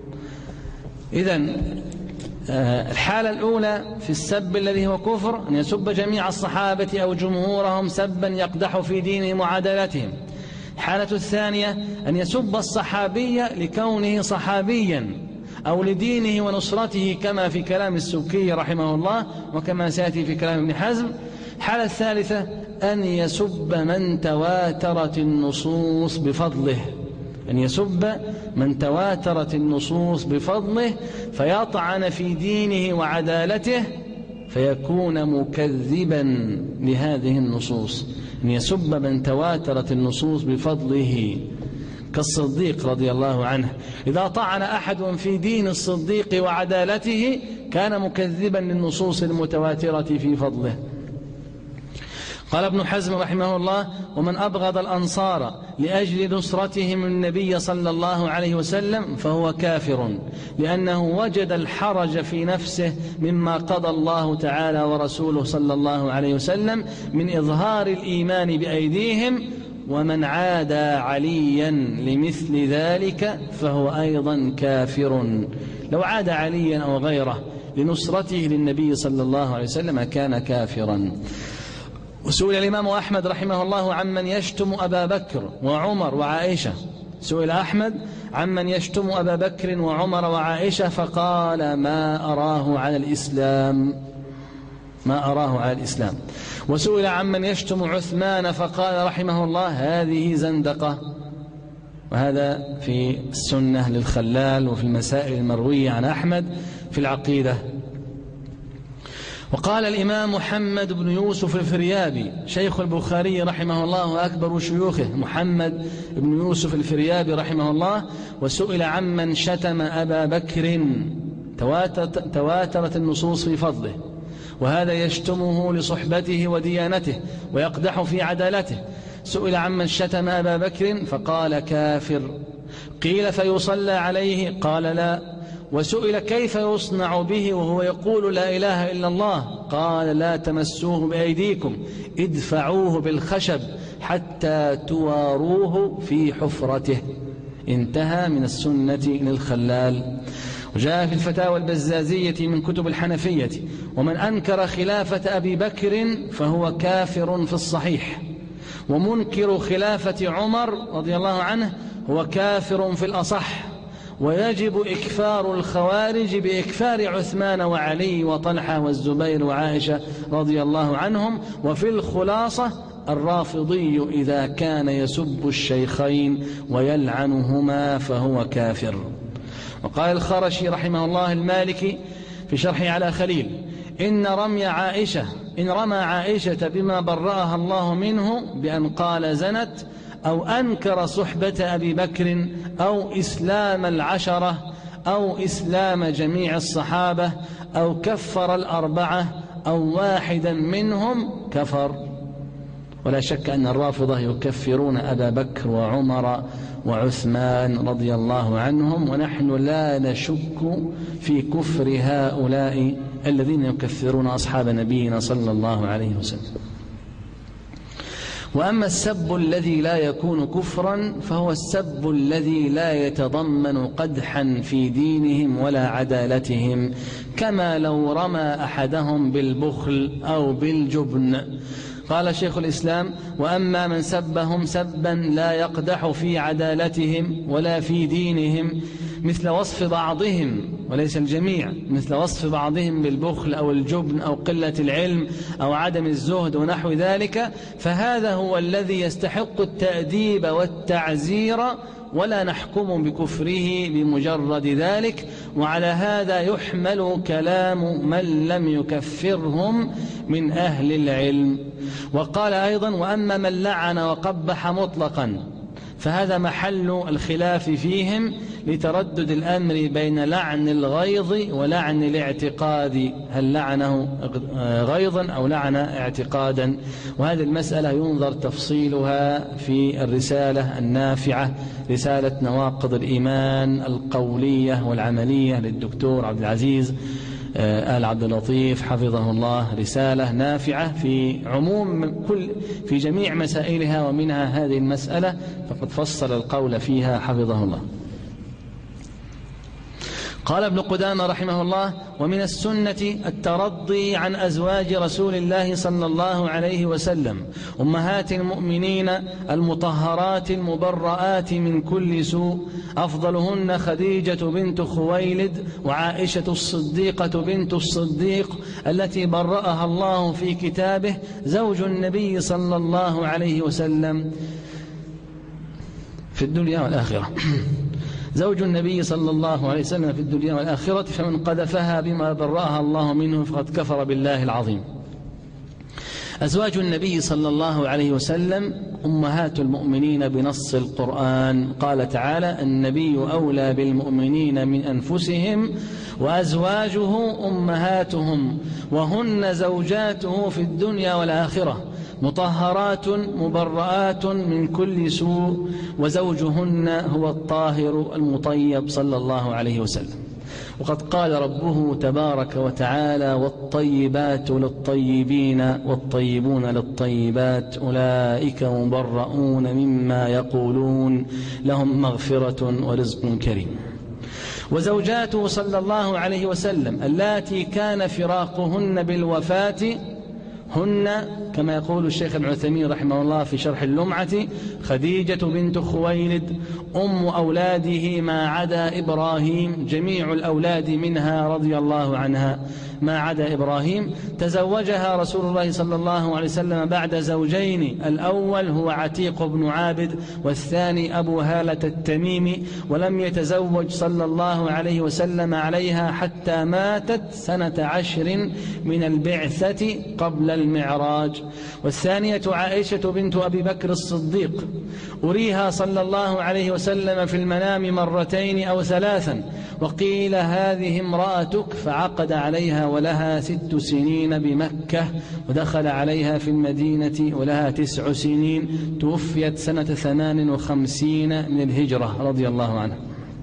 إذن الحالة الأولى في السب الذي هو كفر أن يسب جميع الصحابة أو جمهورهم سبا يقدح في دينهم وعدالتهم. الحالة الثانية أن يسب الصحابي لكونه صحابيا أو لدينه ونصرته كما في كلام السبكي رحمه الله وكما سيأتي في كلام ابن حزم. الحالة الثالثة أن يسب من تواترت النصوص بفضله، أن يسب من تواترت النصوص بفضله فيطعن في دينه وعدالته فيكون مكذبا لهذه النصوص. أن يسب من تواترت النصوص بفضله كالصديق رضي الله عنه، إذا طعن أحد في دين الصديق وعدالته كان مكذبا للنصوص المتواترة في فضله. قال ابن حزم رحمه الله: ومن أبغض الأنصار لأجل نصرتهم النبي صلى الله عليه وسلم فهو كافر، لأنه وجد الحرج في نفسه مما قضى الله تعالى ورسوله صلى الله عليه وسلم من إظهار الإيمان بأيديهم. ومن عادى عليا لمثل ذلك فهو أيضا كافر. لو عاد عليا أو غيره لنصرته للنبي صلى الله عليه وسلم كان كافرا. وسئل الإمام أحمد رحمه الله عمن يشتم أبا بكر وعمر وعائشة، سئل أحمد عمن يشتم أبا بكر وعمر وعائشة فقال: ما أراه على الإسلام ما أراه على الإسلام. وسئل عمن يشتم عثمان فقال رحمه الله: هذه زندقة. وهذا في السنة للخلال وفي المسائل المروية عن أحمد في العقيدة. وقال الإمام محمد بن يوسف الفريابي شيخ البخاري رحمه الله وأكبر شيوخه، محمد بن يوسف الفريابي رحمه الله: وسئل عمن شتم أبا بكر تواترت النصوص في فضله، وهذا يشتمه لصحبته وديانته ويقدح في عدالته. سئل عمن شتم أبا بكر فقال: كافر. قيل: فيصلى عليه؟ قال: لا. وسئل: كيف يصنع به وهو يقول لا إله إلا الله؟ قال: لا تمسوه بأيديكم، ادفعوه بالخشب حتى تواروه في حفرته. انتهى من السنة للخلال. وجاء في الفتاوى البزازية من كتب الحنفية: ومن أنكر خلافة أبي بكر فهو كافر في الصحيح، ومنكر خلافة عمر رضي الله عنه هو كافر في الأصح، ويجب إكفار الخوارج بإكفار عثمان وعلي وطلحة والزبير وعائشة رضي الله عنهم. وفي الخلاصة: الرافضي إذا كان يسب الشيخين ويلعنهما فهو كافر. وقال الخرشي رحمه الله المالكي في شرحه على خليل: إن رمي عائشة إن رمى عائشة بما برأها الله منه بأن قال زنت، أو أنكر صحبة أبي بكر، أو إسلام العشرة، أو إسلام جميع الصحابة، أو كفر الأربعة أو واحدا منهم، كفر. ولا شك أن الرافضة يكفرون أبا بكر وعمر وعثمان رضي الله عنهم، ونحن لا نشك في كفر هؤلاء الذين يكفرون أصحاب نبينا صلى الله عليه وسلم. وأما السب الذي لا يكون كفرا فهو السب الذي لا يتضمن قدحا في دينهم ولا عدالتهم، كما لو رمى أحدهم بالبخل أو بالجبن. قال شيخ الإسلام: وأما من سبهم سبا لا يقدح في عدالتهم ولا في دينهم، مثل وصف بعضهم وليس الجميع، مثل وصف بعضهم بالبخل أو الجبن أو قلة العلم أو عدم الزهد ونحو ذلك، فهذا هو الذي يستحق التأديب والتعزير، ولا نحكم بكفره بمجرد ذلك. وعلى هذا يحمل كلام من لم يكفرهم من أهل العلم. وقال أيضا: وأما من لعن وقبح مطلقا فهذا محل الخلاف فيهم لتردد الأمر بين لعن الغيظ ولعن الاعتقاد، هل لعنه غيظا أو لعن اعتقادا. وهذه المسألة ينظر تفصيلها في الرسالة النافعة، رسالة نواقض الإيمان القولية والعملية للدكتور عبد العزيز آل عبد اللطيف حفظه الله، رسالة نافعة في عموم كل في جميع مسائلها، ومنها هذه المسألة فقد فصل القول فيها حفظه الله. قال ابن قدامة رحمه الله: ومن السنة الترضي عن أزواج رسول الله صلى الله عليه وسلم أمهات المؤمنين المطهرات المبرآت من كل سوء، أفضلهن خديجة بنت خويلد وعائشة الصديقة بنت الصديق التي برأها الله في كتابه، زوج النبي صلى الله عليه وسلم في الدنيا والآخرة زوج النبي صلى الله عليه وسلم في الدنيا والآخرة، فمن قذفها بما برأها الله منه فقد كفر بالله العظيم. أزواج النبي صلى الله عليه وسلم أمهات المؤمنين بنص القرآن، قال تعالى: النبي أولى بالمؤمنين من أنفسهم وأزواجه أمهاتهم وهن زوجاته في الدنيا والآخرة مطهرات مبرآت من كل سوء، وزوجهن هو الطاهر المطيب صلى الله عليه وسلم. وقد قال ربه تبارك وتعالى: والطيبات للطيبين والطيبون للطيبات أولئك مبرؤون مما يقولون لهم مغفرة ورزق كريم. وزوجاته صلى الله عليه وسلم اللاتي كان فراقهن بالوفاة هن كما يقول الشيخ ابن عثيمين رحمه الله في شرح اللمعة: خديجة بنت خويلد أم أولاده ما عدا إبراهيم، جميع الأولاد منها رضي الله عنها ما عدا إبراهيم، تزوجها رسول الله صلى الله عليه وسلم بعد زوجين، الأول هو عتيق بن عابد والثاني أبو هالة التميمي، ولم يتزوج صلى الله عليه وسلم عليها حتى ماتت سنة عشر من البعثة قبل المعراج. والثانية عائشة بنت أبي بكر الصديق، أريها صلى الله عليه وسلم في المنام مرتين أو ثلاثا، وقيل هذه امرأتك، فعقد عليها ولها ست سنين بمكة، ودخل عليها في المدينة ولها تسع سنين، توفيت سنة ثمان وخمسين من الهجرة رضي الله عنها.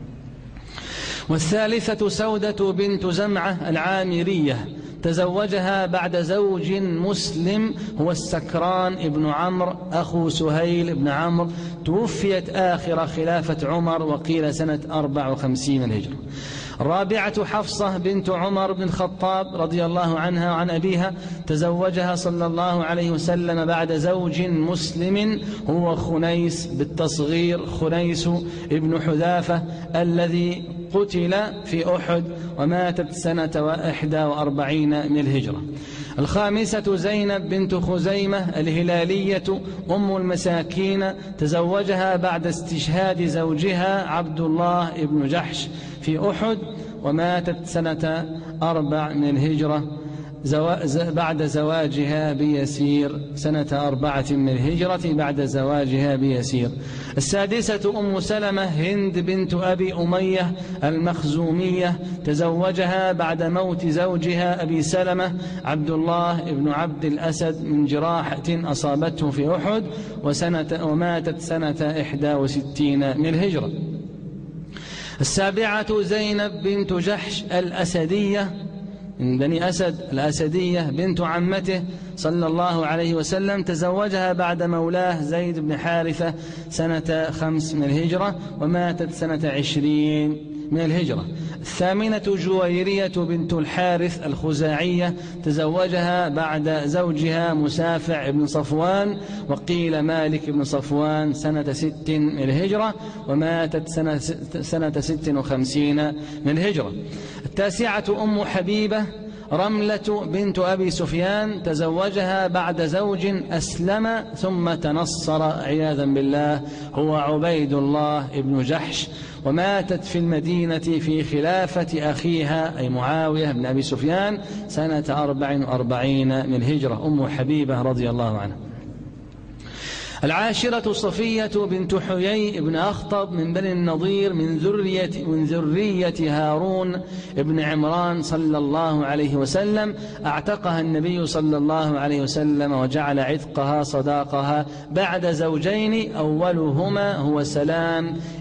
والثالثة سودة بنت زمعة العامرية، تزوجها بعد زوج مسلم هو السكران ابن عمرو أخو سهيل ابن عمرو، توفيت آخر خلافة عمر، وقيل سنة أربع وخمسين الهجرة. الرابعة حفصة بنت عمر بن الخطاب رضي الله عنها وعن أبيها، تزوجها صلى الله عليه وسلم بعد زوج مسلم هو خنيس بالتصغير خنيس ابن حذافة الذي قتل في أحد، وماتت سنة وإحدى وأربعين من الهجرة. الخامسة زينب بنت خزيمة الهلالية أم المساكين، تزوجها بعد استشهاد زوجها عبد الله بن جحش في أحد، وماتت سنة أربع من الهجرة بعد زواجها بيسير، سنة أربعة من الهجرة بعد زواجها بيسير. السادسة أم سلمة هند بنت أبي أمية المخزومية، تزوجها بعد موت زوجها أبي سلمة عبد الله بن عبد الأسد من جراحة أصابته في أحد، وسنة وماتت سنة إحدى وستين من الهجرة. السابعة زينب بنت جحش الأسدية من بني أسد الأسدية بنت عمته صلى الله عليه وسلم، تزوجها بعد مولاه زيد بن حارثة سنة خمس من الهجرة، وماتت سنة عشرين من الهجرة. الثامنة جويرية بنت الحارث الخزاعية، تزوجها بعد زوجها مسافع بن صفوان، وقيل مالك بن صفوان سنة ست من الهجرة، وماتت سنة, سنة ست وخمسين من الهجرة. التاسعة أم حبيبة رملة بنت أبي سفيان، تزوجها بعد زوج أسلم ثم تنصر عياذا بالله هو عبيد الله بن جحش، وماتت في المدينة في خلافة أخيها أي معاوية بن أبي سفيان سنة أربع وأربعين من الهجرة، أم حبيبة رضي الله عنها. العاشرة صفية بنت حيي بن أخطب من بني النضير من ذرية, من ذرية هارون بن عمران صلى الله عليه وسلم، أعتقها النبي صلى الله عليه وسلم وجعل عتقها صداقها بعد زوجين، أولهما هو سلام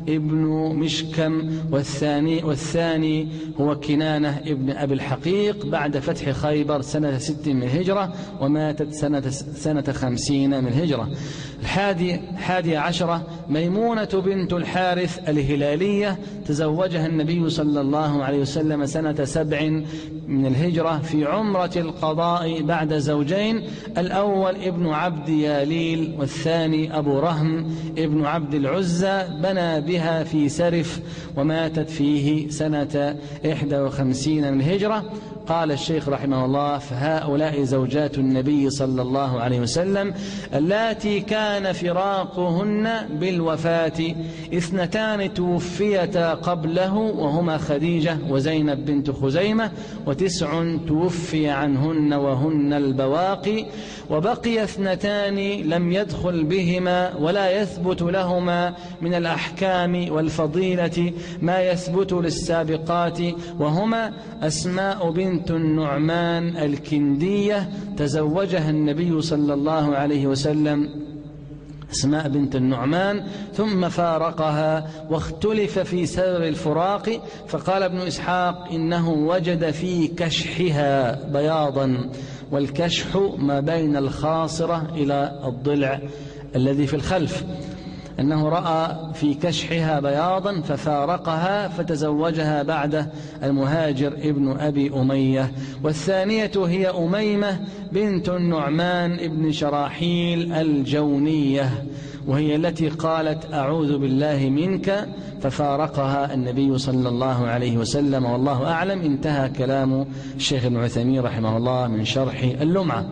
ابن مشكم، والثاني, والثاني هو كنانة ابن أبي الحقيق بعد فتح خيبر سنة ست من الهجرة، وماتت سنة, سنة خمسين من الهجرة. الحادي حادي عشرة ميمونة بنت الحارث الهلالية، تزوجها النبي صلى الله عليه وسلم سنة سبع من الهجرة في عمرة القضاء بعد زوجين، الأول ابن عبد ياليل والثاني أبو رهم ابن عبد العزى، بنى بها في سرف وماتت فيه سنة إحدى وخمسين من الهجرة. قال الشيخ رحمه الله: فهؤلاء زوجات النبي صلى الله عليه وسلم اللاتي كان فراقهن بالوفاة اثنتان توفيتا قبله، وهما خديجة وزينب بنت خزيمة، وتسع توفي عنهن وهن البواقي، وبقي اثنتان لم يدخل بهما ولا يثبت لهما من الأحكام والفضيلة ما يثبت للسابقات، وهما أسماء بنت النعمان الكندية، تزوجها النبي صلى الله عليه وسلم أسماء بنت النعمان ثم فارقها، واختلف في سبب الفراق، فقال ابن إسحاق إنه وجد في كشحها بياضا، والكشح ما بين الخاصرة إلى الضلع الذي في الخلف، أنه رأى في كشحها بياضا ففارقها فتزوجها بعد المهاجر ابن أبي أمية. والثانية هي أميمة بنت النعمان ابن شراحيل الجونية، وهي التي قالت: أعوذ بالله منك، ففارقها النبي صلى الله عليه وسلم، والله أعلم. انتهى كلام الشيخ ابن عثيمين رحمه الله من شرح اللمعة.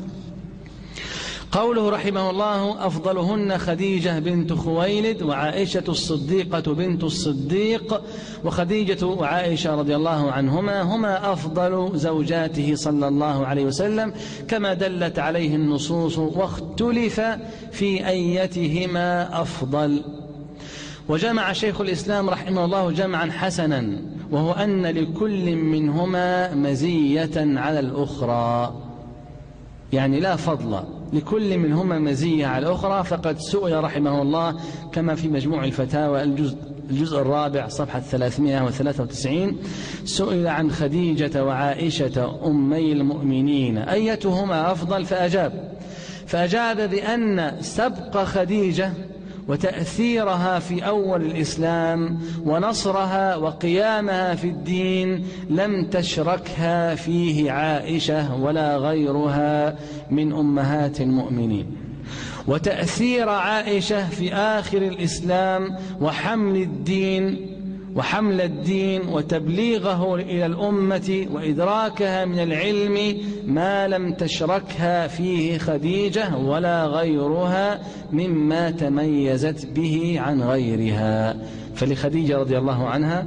قوله رحمه الله: أفضلهن خديجة بنت خويلد وعائشة الصديقة بنت الصديق، وخديجة وعائشة رضي الله عنهما هما أفضل زوجاته صلى الله عليه وسلم كما دلت عليه النصوص، واختلف في أيتهما أفضل. وجمع شيخ الإسلام رحمه الله جمعا حسنا، وهو أن لكل منهما مزية على الأخرى، يعني لا فضل، لكل منهما مزية على الأخرى. فقد سئل رحمه الله كما في مجموع الفتاوى الجزء, الجزء الرابع صفحة ثلاثمائة وثلاثة وتسعين، سئل عن خديجة وعائشة أمي المؤمنين أيتهما أفضل، فأجاب فأجاب بأن سبق خديجة وتأثيرها في أول الإسلام ونصرها وقيامها في الدين لم تشركها فيه عائشة ولا غيرها من أمهات المؤمنين، وتأثير عائشة في آخر الإسلام وحمل الدين وحمل الدين وتبليغه إلى الأمة وإدراكها من العلم ما لم تشركها فيه خديجة ولا غيرها مما تميزت به عن غيرها. فلخديجة رضي الله عنها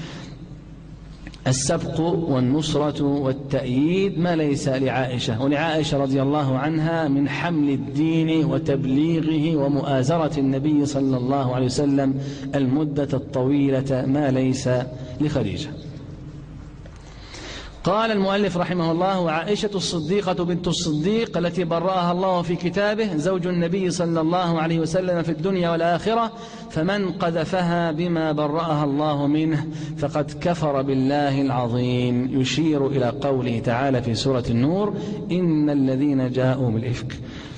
السبق والنصرة والتأييد ما ليس لعائشة، ولعائشة رضي الله عنها من حمل الدين وتبليغه ومؤازرة النبي صلى الله عليه وسلم المدة الطويلة ما ليس لخديجة. قال المؤلف رحمه الله: وعائشة الصديقة بنت الصديق التي برأها الله في كتابه زوج النبي صلى الله عليه وسلم في الدنيا والآخرة، فمن قذفها بما برأها الله منه فقد كفر بالله العظيم، يشير إلى قوله تعالى في سورة النور: إن الذين جاءوا بالإفك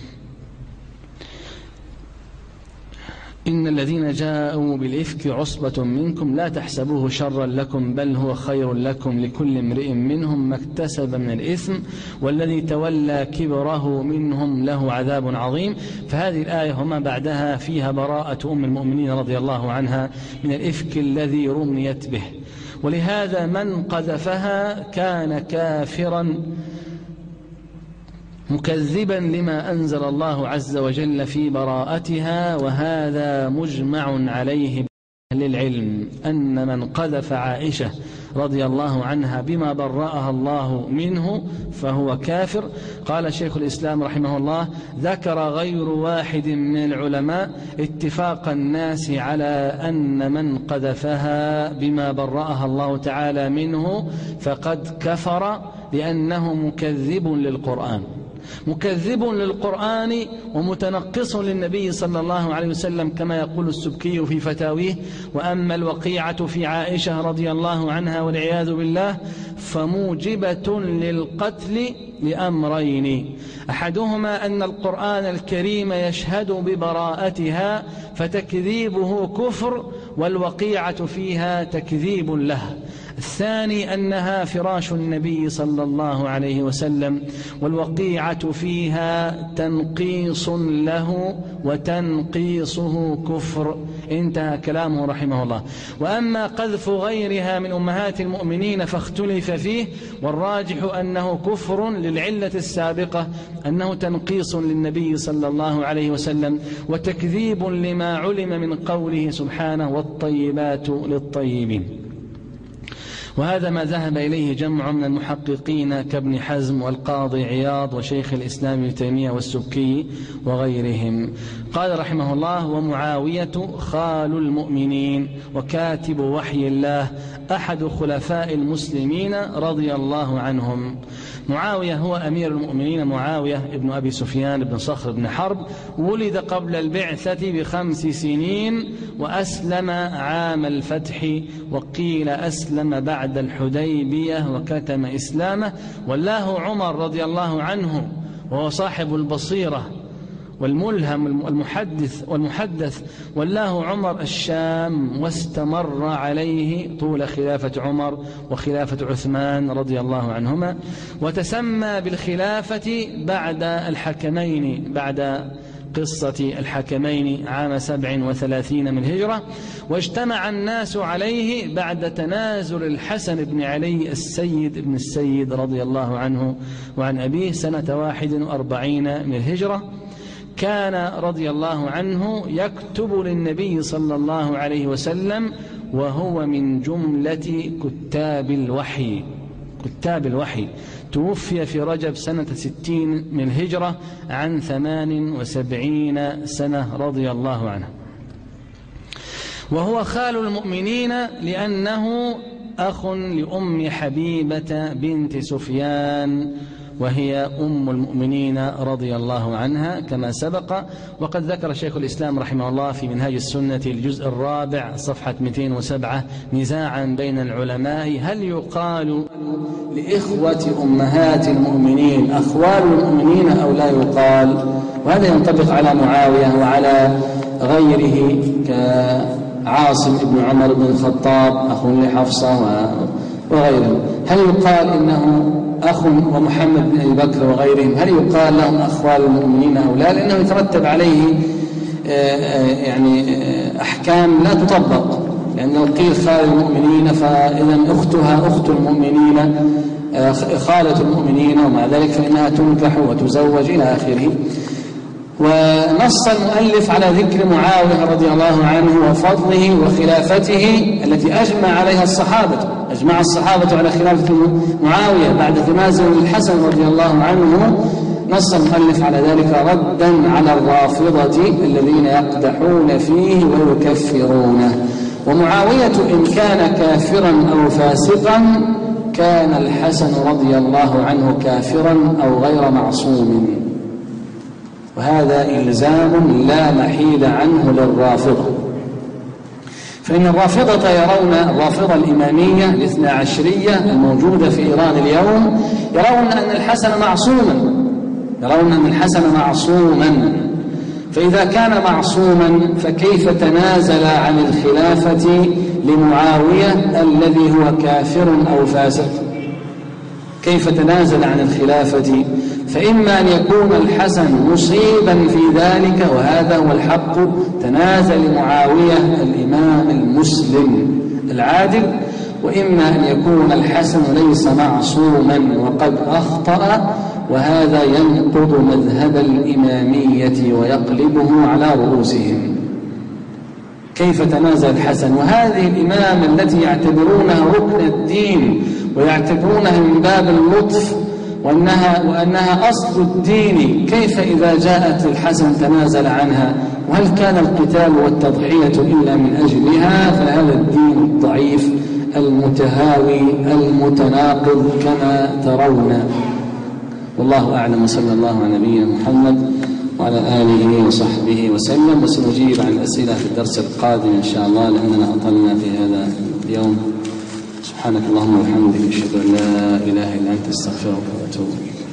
إن الذين جاءوا بالإفك عصبة منكم لا تحسبوه شرا لكم بل هو خير لكم لكل امرئ منهم ما اكتسب من الإثم والذي تولى كبره منهم له عذاب عظيم. فهذه الآية وما بعدها فيها براءة أم المؤمنين رضي الله عنها من الإفك الذي رميت به، ولهذا من قذفها كان كافرا مكذبا لما أنزل الله عز وجل في براءتها، وهذا مجمع عليه أهل العلم أن من قذف عائشة رضي الله عنها بما برأها الله منه فهو كافر. قال شيخ الإسلام رحمه الله: ذكر غير واحد من العلماء اتفاق الناس على أن من قذفها بما برأها الله تعالى منه فقد كفر لأنه مكذب للقرآن. مكذب للقرآن ومتنقص للنبي صلى الله عليه وسلم كما يقول السبكي في فتاويه. وأما الوقيعة في عائشة رضي الله عنها والعياذ بالله فموجبة للقتل لأمرين: أحدهما أن القرآن الكريم يشهد ببراءتها فتكذيبه كفر والوقيعة فيها تكذيب له. الثاني أنها فراش النبي صلى الله عليه وسلم والوقيعة فيها تنقيص له وتنقيصه كفر. انتهى كلامه رحمه الله. وأما قذف غيرها من أمهات المؤمنين فاختلف فيه، والراجح أنه كفر للعلة السابقة أنه تنقيص للنبي صلى الله عليه وسلم وتكذيب لما علم من قوله سبحانه: والطيبات للطيبين. وهذا ما ذهب إليه جمع من المحققين كابن حزم والقاضي عياض وشيخ الإسلام ابن تيمية والسبكي وغيرهم. قال رحمه الله: ومعاوية خال المؤمنين وكاتب وحي الله أحد خلفاء المسلمين رضي الله عنهم. معاوية هو أمير المؤمنين معاوية ابن أبي سفيان بن صخر بن حرب، ولد قبل البعثة بخمس سنين وأسلم عام الفتح، وقيل أسلم بعد الحديبية وكتم إسلامه. والله عمر رضي الله عنه وهو صاحب البصيرة والملهم والمحدث والمحدث والله عمر الشام، واستمر عليه طول خلافة عمر وخلافة عثمان رضي الله عنهما، وتسمى بالخلافة بعد الحكمين بعد قصة الحكمين عام سبع وثلاثين من الهجرة. واجتمع الناس عليه بعد تنازل الحسن بن علي السيد ابن السيد رضي الله عنه وعن أبيه سنة واحد وأربعين من الهجرة. كان رضي الله عنه يكتب للنبي صلى الله عليه وسلم، وهو من جملة كتاب الوحي كتاب الوحي توفي في رجب سنة ستين من الهجرة عن ثمان وسبعين سنة رضي الله عنه. وهو خال المؤمنين لأنه أخ لأم حبيبة بنت سفيان، وهي أم المؤمنين رضي الله عنها كما سبق. وقد ذكر شيخ الإسلام رحمه الله في منهاج السنة الجزء الرابع صفحة مئتين وسبعة نزاعا بين العلماء: هل يقال لإخوة أمهات المؤمنين أخوال المؤمنين أو لا يقال؟ وهذا ينطبق على معاوية وعلى غيره كعاصم بن عمر بن الخطاب أخ لحفصة وغيره. هل يقال إنه أخ ومحمد بن أبي بكر وغيرهم هل يقال لهم أخوال المؤمنين أو لا؟ لأنه يترتب عليه يعني أحكام لا تطبق، لأنه قيل خال المؤمنين فإذا أختها أخت المؤمنين خالة المؤمنين، ومع ذلك فإنها تنكح وتزوج إلى آخره. ونص المؤلف على ذكر معاوية رضي الله عنه وفضله وخلافته التي أجمع عليها الصحابة أجمع الصحابة على خلافة معاوية بعد تنازل الحسن رضي الله عنه. نص المؤلف على ذلك ردا على الرافضة الذين يقدحون فيه ويكفرونه. ومعاوية إن كان كافرا أو فاسقا كان الحسن رضي الله عنه كافرا أو غير معصوم، وهذا إلزام لا محيد عنه للرافضة. فإن الرافضة يرون الرافضة الإمامية الاثنى عشرية الموجودة في إيران اليوم يرون أن الحسن معصوما يرون أن الحسن معصوما فإذا كان معصوما فكيف تنازل عن الخلافة لمعاوية الذي هو كافر أو فاسق؟ كيف تنازل عن الخلافة؟ فإما أن يكون الحسن مصيبا في ذلك وهذا هو الحق، تنازل معاوية الإمام المسلم العادل، وإما أن يكون الحسن ليس معصوما وقد أخطأ، وهذا ينقض مذهب الإمامية ويقلبه على رؤوسهم. كيف تنازل الحسن؟ وهذه الإمامة التي يعتبرونها ركن الدين ويعتبرونها من باب اللطف وأنها, وأنها أصل الدين، كيف إذا جاءت الحسن تنازل عنها؟ وهل كان القتال والتضحية إلا من أجلها؟ فهذا الدين الضعيف المتهاوي المتناقض كما ترون. والله أعلم، وصلى الله على نبينا محمد وعلى آله وصحبه وسلم. وسنجيب عن الأسئلة في الدرس القادم إن شاء الله، لأننا أطلنا في هذا اليوم. سبحانك اللهم وبحمدك، أشهد أن لا إله إلا أنت، استغفرك وأتوب إليك.